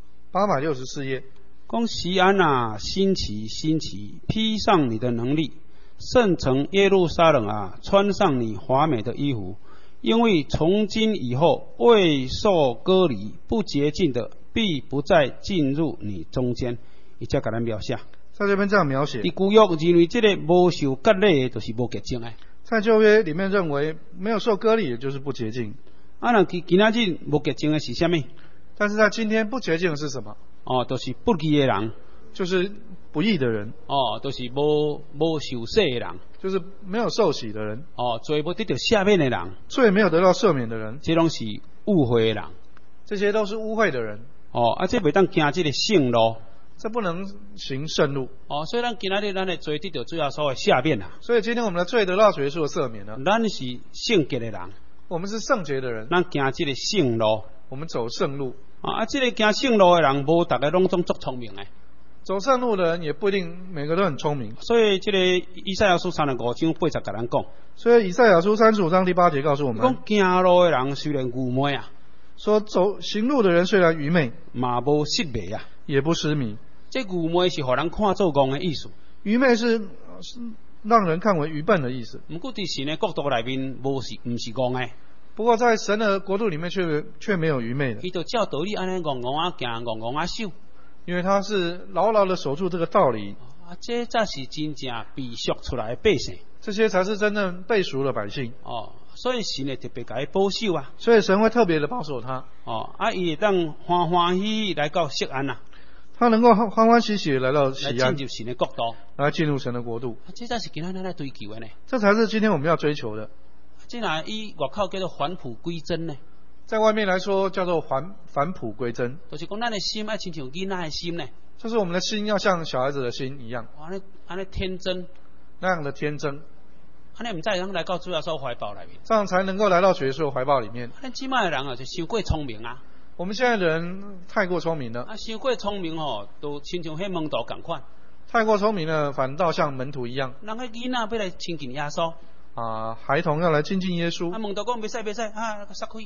864页。 讲西安啊，新奇新奇，披上你的能力，圣城耶路撒冷啊，穿上你华美的衣服，因为从今以后，未受割礼不洁净的，必不再进入你中间。伊才甲咱描写， 在这边这样描写。 伫旧约认为这个无受割礼的，就是无洁净的。 在旧约里面认为没有受割礼的就是不洁净。 那今仔日无洁净的是什么？ 但是在今天不洁净的是什么？ 就是不义的人， 就是不义的人。 就是无受洗的人， 就是没有受洗的人。 罪无得到赦免的人， 罪没有得到赦免的人， 这拢是污秽的人。 这些都是污秽的人。 这袂当行这个圣路， 这不能行圣路。 所以咱今仔日咱的罪得到主要所谓赦免啊。 所以今天我们的罪得到主耶稣的赦免了。 咱是圣洁的人， 我们是圣洁的人， 咱行这个圣路， 我们走圣路。 这个行圣路的人，无大家拢总足聪明的。 走圣路的人也不一定每个都很聪明。 所以这个以赛亚书35章8节甲咱讲。 所以以赛亚书35章第8节告诉我们， 讲行路的人虽然愚昧啊， 说行路的人虽然愚昧， 嘛无失迷啊， 也不失迷。 这愚昧是互人看做戆的意思。 愚昧是让人看为愚笨的意思。 不过在神的国度里面，唔是戆的。 不过在神的国度里面却没有愚昧的。 伊就照道理安尼戆戆啊行，戆戆啊守。 因为他是牢牢的守住这个道理。 这才是真正被赎出来的百姓。 这些才是真正被赎的百姓。 所以神会特别给他保守啊。 所以神会特别的保守他。 伊会当欢欢喜喜来到锡安啊。 他能够欢欢喜喜来到锡安， 来进入神的国度， 来进入神的国度。 这才是今天咱来追求的呢。 这才是今天我们要追求的。 这哪以外口叫做返璞归真呢？ 在外面来说叫做返璞归真， 就是讲咱的心要亲像囡仔的心呢。 就是我们的心要像小孩子的心一样， 安尼天真， 那样的天真， 安尼唔再能来到主耶稣怀抱里面， 这样才能够来到主耶稣的怀抱里面。 咱即卖的人就伤过聪明啊。 我们现在的人太过聪明了。 伤过聪明都亲像迄门徒同款。 太过聪明了，反倒像门徒一样。 人个囡仔要来亲近耶稣。 孩童要来亲近耶稣。 门徒讲袂使撒开。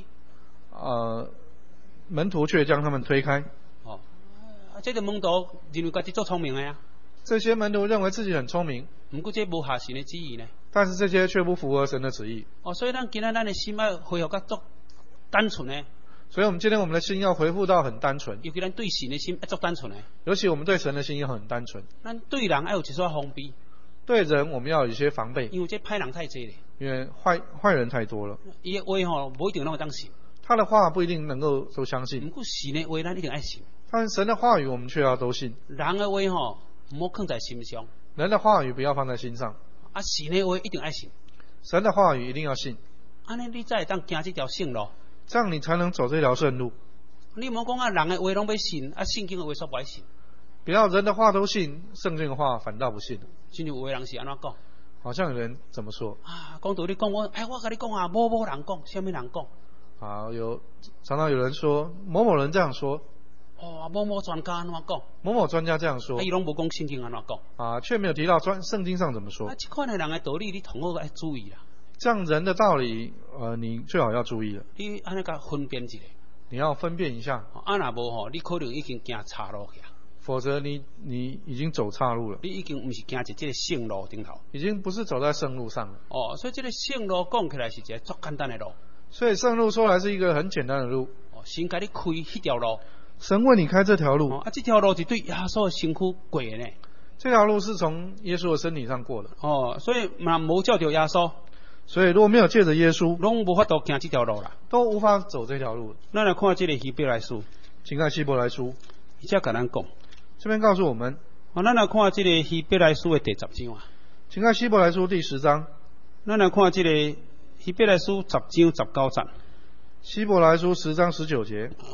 门徒却将他们推开。 这个门徒认为家己做聪明的呀。 这些门徒认为自己很聪明。 不过这无合神的旨意呢。 但是这些却不符合神的旨意。 所以咱今仔咱的心要恢复到足单纯呢。 所以今天我们的心要恢复到很单纯。 尤其咱对神的心要足单纯呢。 尤其我们对神的心要很单纯。 咱对人要有一丝防备。 对人我们要有一些防备。 因为这歹人太多了。 因为坏人太多了。 伊的话不一定能够当信。 他的话不一定能够都相信。 不过神的话咱一定爱信。 但神的话语我们却要都信。 人的话唔好放在心上。 人的话语不要放在心上。 神的话一定爱信。 神的话语一定要信。 安尼你才会当行这条圣路。 这样你才能走这条圣路。 你唔好讲人的话拢要信，圣经的话煞不爱信。 不要人的话都信，圣经的话反倒不信。 真有人是安怎讲？ 好像有人怎么说？ 讲道理讲我跟你讲某人讲，什么人讲？ 常常有人说某某人这样说。 某某专家安怎讲？ 某某专家这样说。 伊拢无讲圣经安怎讲？ 却没有提到圣经上怎么说。 这款的人的道理，你同好要注意啦。 这样人的道理，你最好要注意了。 你安尼甲分辨一下。 你要分辨一下。 若无你可能已经行岔路去啊。 否则你已经走岔路了。 你已经不是行在这个圣路顶头。 已经不是走在圣路上了。 所以这个圣路讲起来是一个足简单的路。 所以圣路说来是一个很简单的路。 神给你开迄条路。 神为你开这条路。 这条路是对耶稣的身躯过的呢。 这条路是从耶稣的身体上过的。 所以无照着耶稣。 所以如果没有借着耶稣， 拢无法度行这条路啦， 都无法走这条路。 咱来看这个希伯来书， 请看希伯来书， 伊才甲咱讲， 这边告诉我们， 咱来看这个希伯来书的第10章啊， 请看希伯来书第10章， 咱来看这个希伯来书10章19节， 希伯来书10章19节，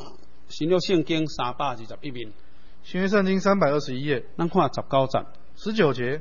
新约圣经321面， 新约圣经321页， 咱看19节 19节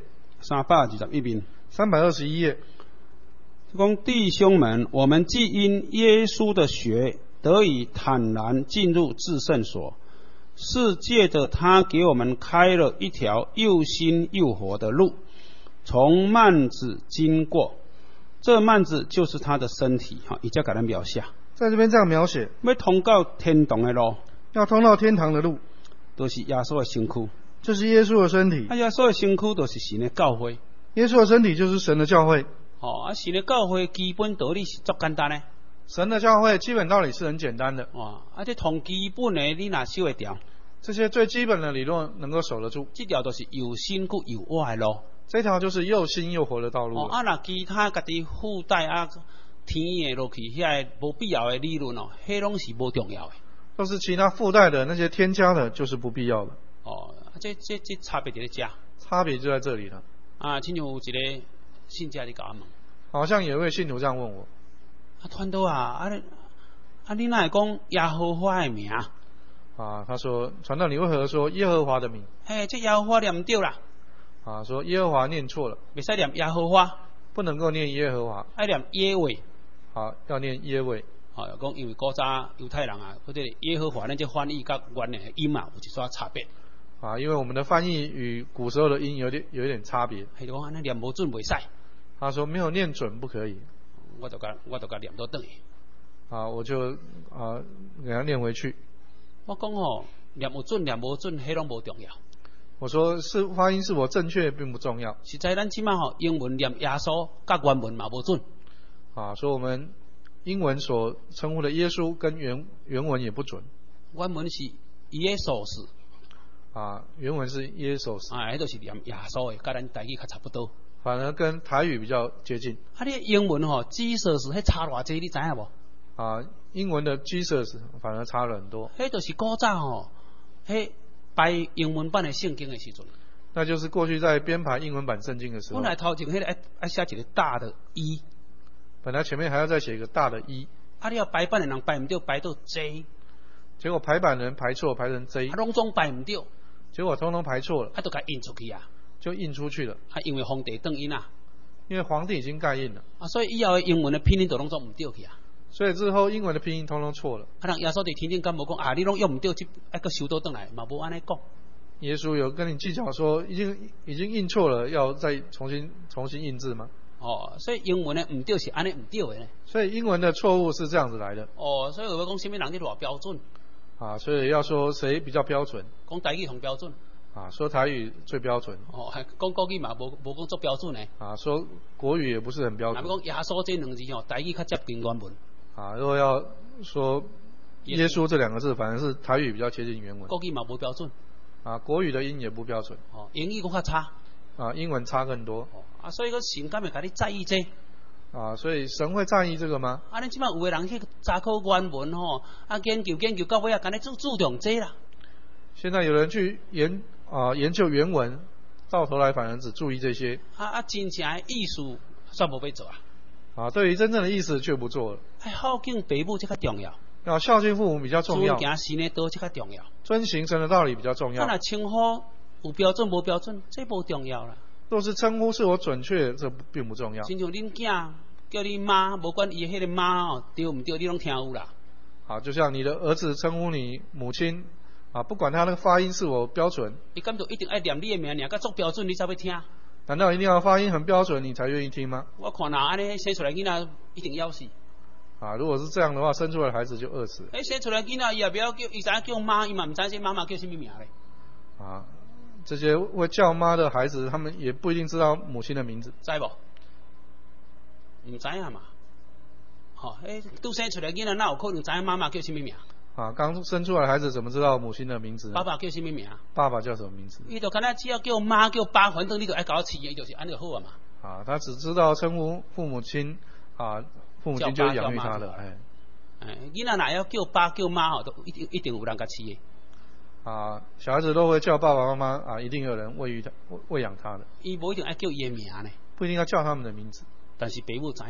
，321面 ，321页。 讲弟兄们，我们既因耶稣的血得以坦然进入至圣所，是借着他给我们开了一条又新又活的路，从幔子经过。这幔子就是他的身体，以下给咱描写。 在这边这样描写， 要通到天堂的路， 要通到天堂的路， 都是耶稣的身躯。 这是耶稣的身体。 耶稣的身躯就是神的教会。 耶稣的身体就是神的教会。 神的教会基本道理是足简单的。 神的教会基本道理是很简单的。 这同基本的你若守会掉， 这些最基本的理论能够守得住， 这条就是又新又有活的路。 这条就是又新又活的道路。 若其他家己附带填的落去，遐无必要的理论迄拢是无重要的。 都是其他附带的那些添加的，就是不必要的。 这差别在遮。 差别就在这里了。 亲像有一个信者在甲我问， 好像有一位信徒这样问我。 传道你哪会讲耶和华的名？ 他说传道，你为何说耶和华的名？ 这耶和华念唔对啦。 说耶和华念错了， 袂使念耶和华， 不能够念耶和华， 爱念耶维。 要念耶维。 讲因为古早犹太人或者耶和华，咱这翻译甲原来音有一撮差别。 因为我们的翻译与古时候的音有一点差别。 就讲安尼念无准袂使。 他说没有念准不可以。 我就甲念倒转去。 我就给他念回去。 我讲念有准念无准，迄拢无重要。 我说是发音是否正确并不重要。 实在咱即马英文念耶稣，甲原文嘛无准。 说我们英文所称呼的耶稣跟原文也不准。 原文是耶稣是。 原文是耶稣是。 迄都是念耶稣的，甲咱台语较差不多。 反而跟台语比较接近。 你英文Jesus 迄差偌济，你知影无？ 英文的 Jesus 反而差了很多。 迄就是古早迄排英文版的圣经的时阵。 那就是过去在编排英文版圣经的时候。 本来头前迄个爱写一个大的E。 本来前面还要再写一个大的E。 你要排版的人排唔对，排到 J。 结果排版的人排错，排成 J。 拢总排唔对。 结果通通排错了。 都给印出去啊。 就印出去了。 因为皇帝登印因为皇帝已经盖印了。 所以以后的英文的拼音都拢总唔对去啊。 所以之后英文的拼音通通错了。 人耶稣伫天顶敢无讲你拢用唔对，还个收倒转来，嘛无安尼讲。 耶稣有跟你计较说已经印错了，要再重新印制吗？ 所以英文的唔对是安尼唔对的呢。 所以英文的错误是这样子来的。 所以我讲什么人伫偌标准？ 所以要说谁比较标准？ 讲台语同标准。 说台语最标准。 讲国语嘛，无讲做标准的。 说国语也不是很标准。 讲耶稣这两字台语较接近原文。 如果要说耶稣这两个字，反而是台语比较接近原文。 国语嘛无标准。 国语的音也不标准。 英语更较差。 英文差更多。 所以个神敢会甲你在意这？ 所以神会在意这个吗？ 你即摆有的人去查考原文研究到尾敢你注重这啦。 现在有人去研究原文，到头来反而只注意这些。 真正的意思煞无要做对于真正的意思却不做了。 孝敬父母这较重要。 要孝敬父母比较重要。 遵行神的道这较重要。 遵行神的道理比较重要。 若称呼有标准无标准，这无重要啦。 若是称呼是否准确，这并不重要。 亲像恁囝叫你妈，无管伊迄个妈对唔对，你拢听有啦。 就像你的儿子称呼你母亲。不管他那个发音是否标准， 你敢就一定爱念你的名，你甲足标准，你才要听？ 难道一定要发音很标准，你才愿意听吗？ 我看安尼生出来囡仔一定要死。 如果是这样的话，生出来的孩子就饿死了。 生出来囡仔伊也不要叫，伊知影叫妈，伊嘛唔知这妈妈叫什么名嘞。 这些会叫妈的孩子，他们也不一定知道母亲的名字。 知无？唔知影嘛？拄生出来囡仔，哪有可能知影妈妈叫什么名？ 刚生出来的孩子怎么知道母亲的名字呢？ 爸爸叫什么名？ 爸爸叫什么名字？ 伊就敢若只要叫妈叫爸，反正你就爱搞饲，伊就是安尼就好嘛。 他只知道称呼父母亲，父母亲就养育他的。 囡仔若要叫爸叫妈都一定有人甲饲的。 小孩子都会叫爸爸妈妈一定有人喂养他的。 伊无一定爱叫伊的名呢。 不一定要叫他们的名字。 但是父母知影。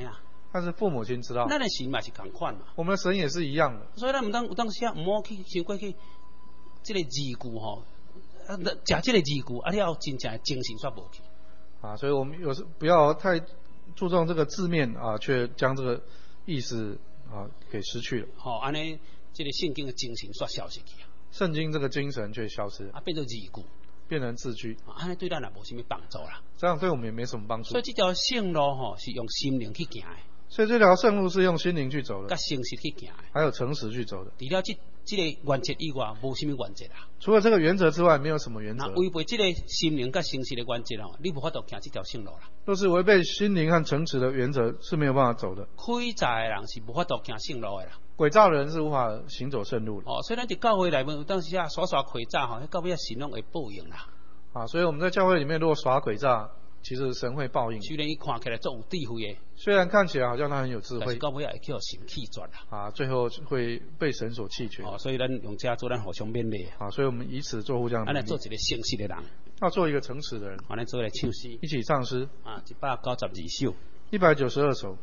但是父母亲知道。 咱的神嘛是同款嘛。 我们的神也是一样的。 所以咱有当时唔好去想过去这个字句吼，食这个字句，啊，了真正的精神煞无去。 所以我们有时不要太注重这个字面啊，却将这个意思给失去了。 安尼这个圣经的精神煞消失去啊。 圣经这个精神却消失了。 变成字句。 变成字句。 安尼对咱也无什么帮助啦。 这样对我们也没什么帮助。 所以这条圣路是用心灵去行的。 所以这条圣路是用心灵去走的， 跟诚实去行的， 还有诚实去走的。除了这个原则以外，无什么原则啦。 除了这个原则之外，没有什么原则。 违背这个心灵跟诚实的原则你无法度行这条圣路啦。 若是违背心灵和诚实的原则，是没有办法走的。 诡诈的人是无法度行圣路的啦。 诡诈的人是无法行走圣路的。 所以咱伫教会内面有当时耍诡诈迄到尾神拢会报应啦。 所以我们在教会里面如果耍诡诈，其实神会报应。 虽然伊看起来足有智慧的， 虽然看起来好像他很有智慧， 但是到尾也会叫神弃绝啦。 最后会被神所弃绝。 所以咱用这做咱互相勉励。 所以我们以此做互相勉励。 安尼做一个诚实的人， 要做一个诚实的人。 安尼做来唱诗， 一起唱诗。 192首。 192首。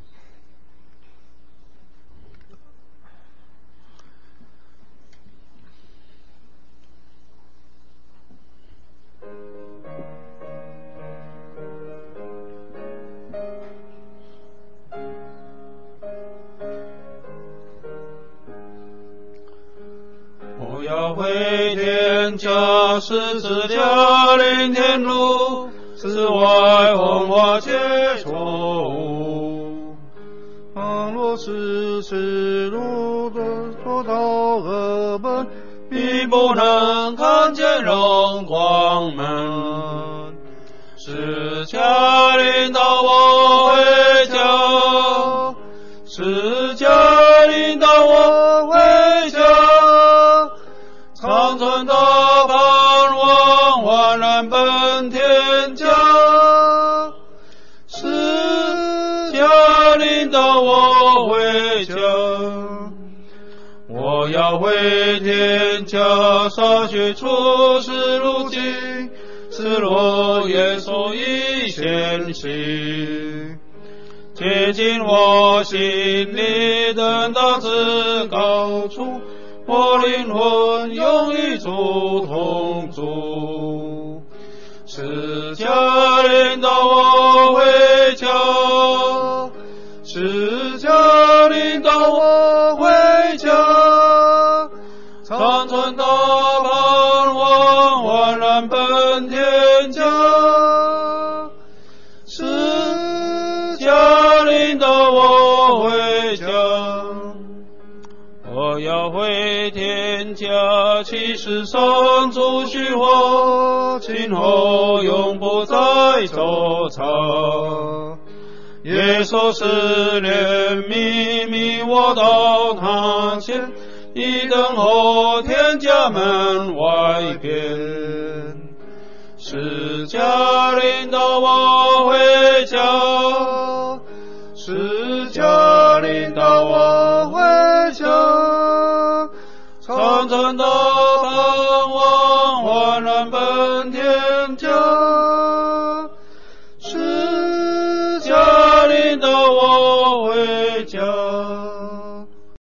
回天家十字架临天路，此外红花结错误。若是路的所到何本，必不能看见荣光门。十架领导我回家，十架领导我回家。长存的盼望，万然奔天家。十架领导我回家，我要回天家，洒去出世路径，赤裸耶稣已显形。接近我心里等到至高处，我灵魂永与主同住。十架领导我回家，十架领导我回家。长存的盼望，万然奔天家。十架领导我回家。我要回天家，其实上主许我，今后永不再走岔。耶稣是怜悯，命我到他前，已等候天家门外边。十架领导我回家，